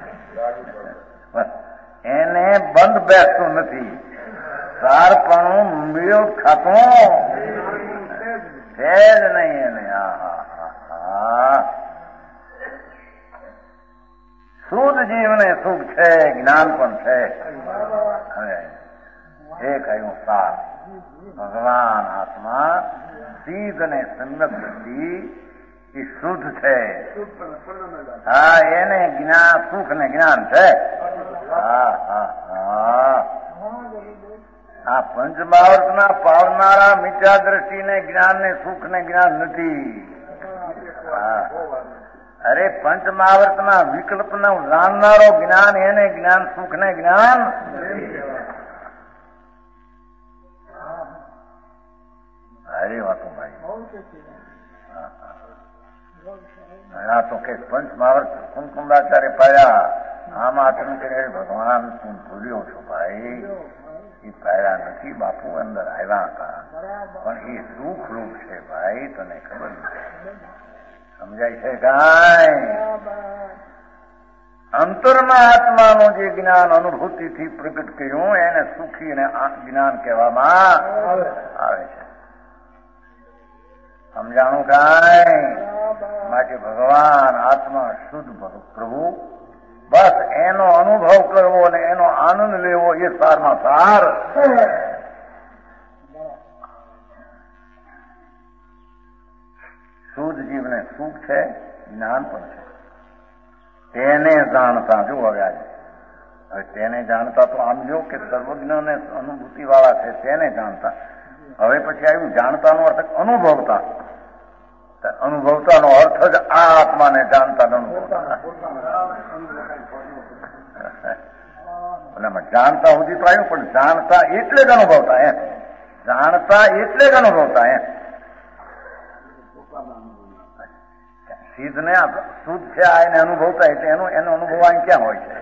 એને બંધ બેસતું નથી. સારપણું મેળ ખાતું છે જ નહીં એને. શુદ્ધ જીવને સુખ છે, જ્ઞાન પણ છે. હવે એક આવ્યું સાર ભગવાન આત્મા સીધ ને સંગત દ્રષ્ટિ એ શુદ્ધ છે. હા, એને જ્ઞાન સુખ ને જ્ઞાન છે. આ પંચમાવર્તના પાવનારા મિથ્યા દ્રષ્ટિને જ્ઞાન ને સુખ ને જ્ઞાન નથી. અરે પંચમાવર્તના વિકલ્પને જાણનારો જ્ઞાન એને જ્ઞાન સુખ ને જ્ઞાન. અરે વાતો ભાઈ આ તો કે પંચમાવર્ત કુમકુંડાચાર્ય પાયા આમાં આચરણ કરી ભગવાન તું ભૂલ્યો છો ભાઈ. એ પાયા નથી બાપુ, અંદર આવ્યા હતા પણ એ સુખ રૂપ છે ભાઈ, તને ખબર નથી. સમજાય છે કાંઈ? અંતરમાં આત્માનું જે જ્ઞાન અનુભૂતિથી પ્રગટ કર્યું એને સુખી અને જ્ઞાન કહેવામાં આવે છે. સમજાણું કાંઈ? માટે ભગવાન આત્મા શુદ્ધ પ્રભુ, બસ એનો અનુભવ કરવો અને એનો આનંદ લેવો એ સારમાં સાર. શુદ્ધ જીવને સુખ છે, જ્ઞાન પણ છે. તેને જાણતા જો હવે તેને જાણતા તો આમ જો કે સર્વજ્ઞ ને અનુભૂતિ વાળા છે તેને જાણતા. હવે પછી આવ્યું જાણતાનો અર્થ અનુભવતા. અનુભવતાનો અર્થ જ આ આત્માને જાણતા અનુભવતા. જાણતા સુધી તો આવ્યું, પણ જાણતા એટલે જ અનુભવતા એમ. જાણતા એટલે જ અનુભવતા એમ. સિદ્ધ ને શુદ્ધ છે આ એને અનુભવતા એટલે એનો અનુભવ અહીં ક્યાં હોય છે?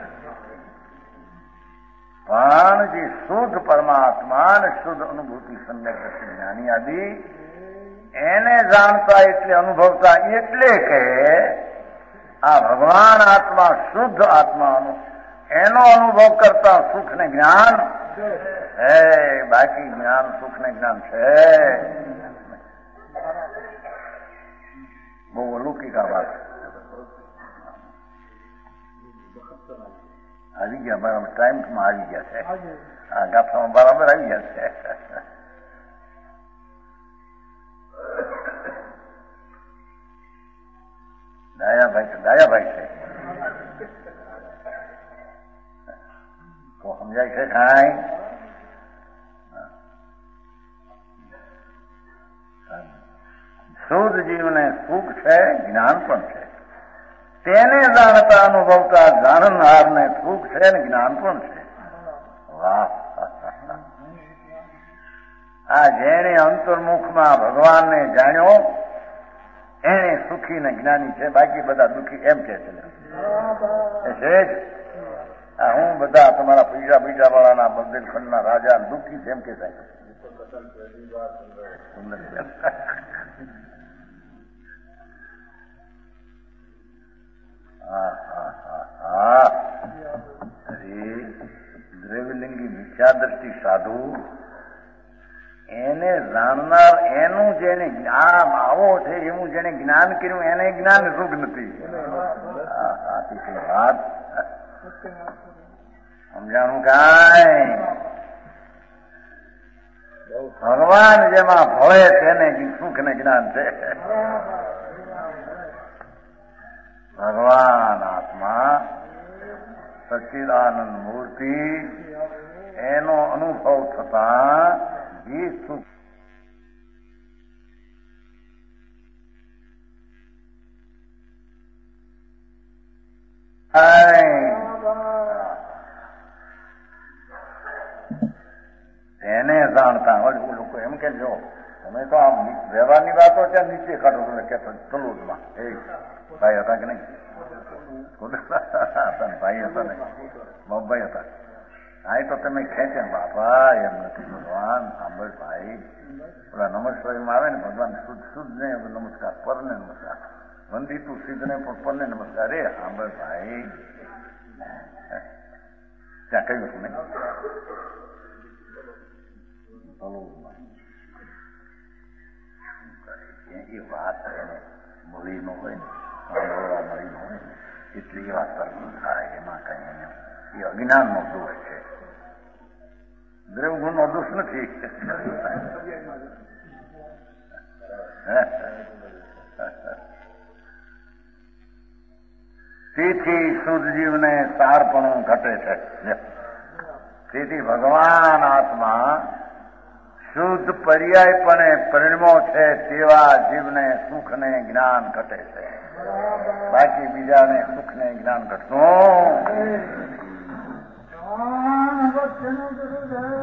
પણ જે શુદ્ધ પરમાત્મા ને શુદ્ધ અનુભૂતિ સમ્યક જ્ઞાની આદિ એને જાણતા એટલે અનુભવતા એટલે કે આ ભગવાન આત્મા શુદ્ધ આત્માનો એનો અનુભવ કરતા સુખ ને જ્ઞાન છે. બાકી જ્ઞાન સુખ ને જ્ઞાન છે બહુ અલૌકિક આ વાત. આવી ગયા બરાબર, ટાઈમમાં આવી ગયા છે. આ ગાફામાં બરાબર આવી ગયા છે. ડાયાભાઈ છે તો સમજાય છે કાંઈ? શુદ્ધ જીવને સુખ છે, જ્ઞાન પણ છે. તેને જાણતા અનુભવતા જાણનારને સુખ છે ને જ્ઞાન પણ છે. વાહ! આ જેણે અંતર્મુખમાં ભગવાનને જાણ્યો એને સુખી ને જ્ઞાની છે. બાકી બધા દુઃખી એમ કે છે. હું બધા તમારા પૈસા વાળાના બંદેલખંડના રાજા દુઃખી છે એમ કે થાય. દ્રવ્યલિંગી મિથ્યા દ્રષ્ટિ સાધુ એને જાણનાર એનું જેને આમ આવો છે એવું જેને જ્ઞાન કર્યું એને જ્ઞાન સુખ નથી. વાત સમજાણું કાંઈ? ભગવાન જેમાં ભળે તેને સુખ ને જ્ઞાન છે. ભગવાન આત્મા સચ્ચિદાનંદ મૂર્તિ એનો અનુભવ થતા જે સુખ એને જાણતા હોય લોકો એમ કે જો તમે તો આમ વ્યવહારની વાતો ત્યાં નીચે કાઢો તમે કે તલુદમાં એ ભાઈ હતા કે નહીં? ભાઈ હતા ને બાપભાઈ હતા. હા તો તમે ખેંચે બાપા એમ નથી. ભગવાન સાંભળ ભાઈ, પેલા નમસ્કારમાં આવે ને ભગવાન શુદ્ધ ને નમસ્કાર, પર ને નમસ્કાર, વંદિતું સિદ્ધ ને પણ પર ને નમસ્કાર. એ સાંભળ ભાઈ ત્યાં કહ્યું હતું નહીં એ વાત એને મળી ન હોય ને સાંભળવા મળી ન હોય ને એટલે એ વાત થાય. એમાં કઈ એને એ અજ્ઞાનનો દોષ છે, દ્રવગુણનો દોષ નથી. તેથી શુદ્ધ જીવને સારપણું ઘટે છે. તેથી ભગવાન આત્મા શુદ્ધ પર્યાયપણે પરિણમો છે તેવા જીવને સુખ ને જ્ઞાન ઘટે છે. બાકી બીજાને સુખ ને જ્ઞાન ઘટતું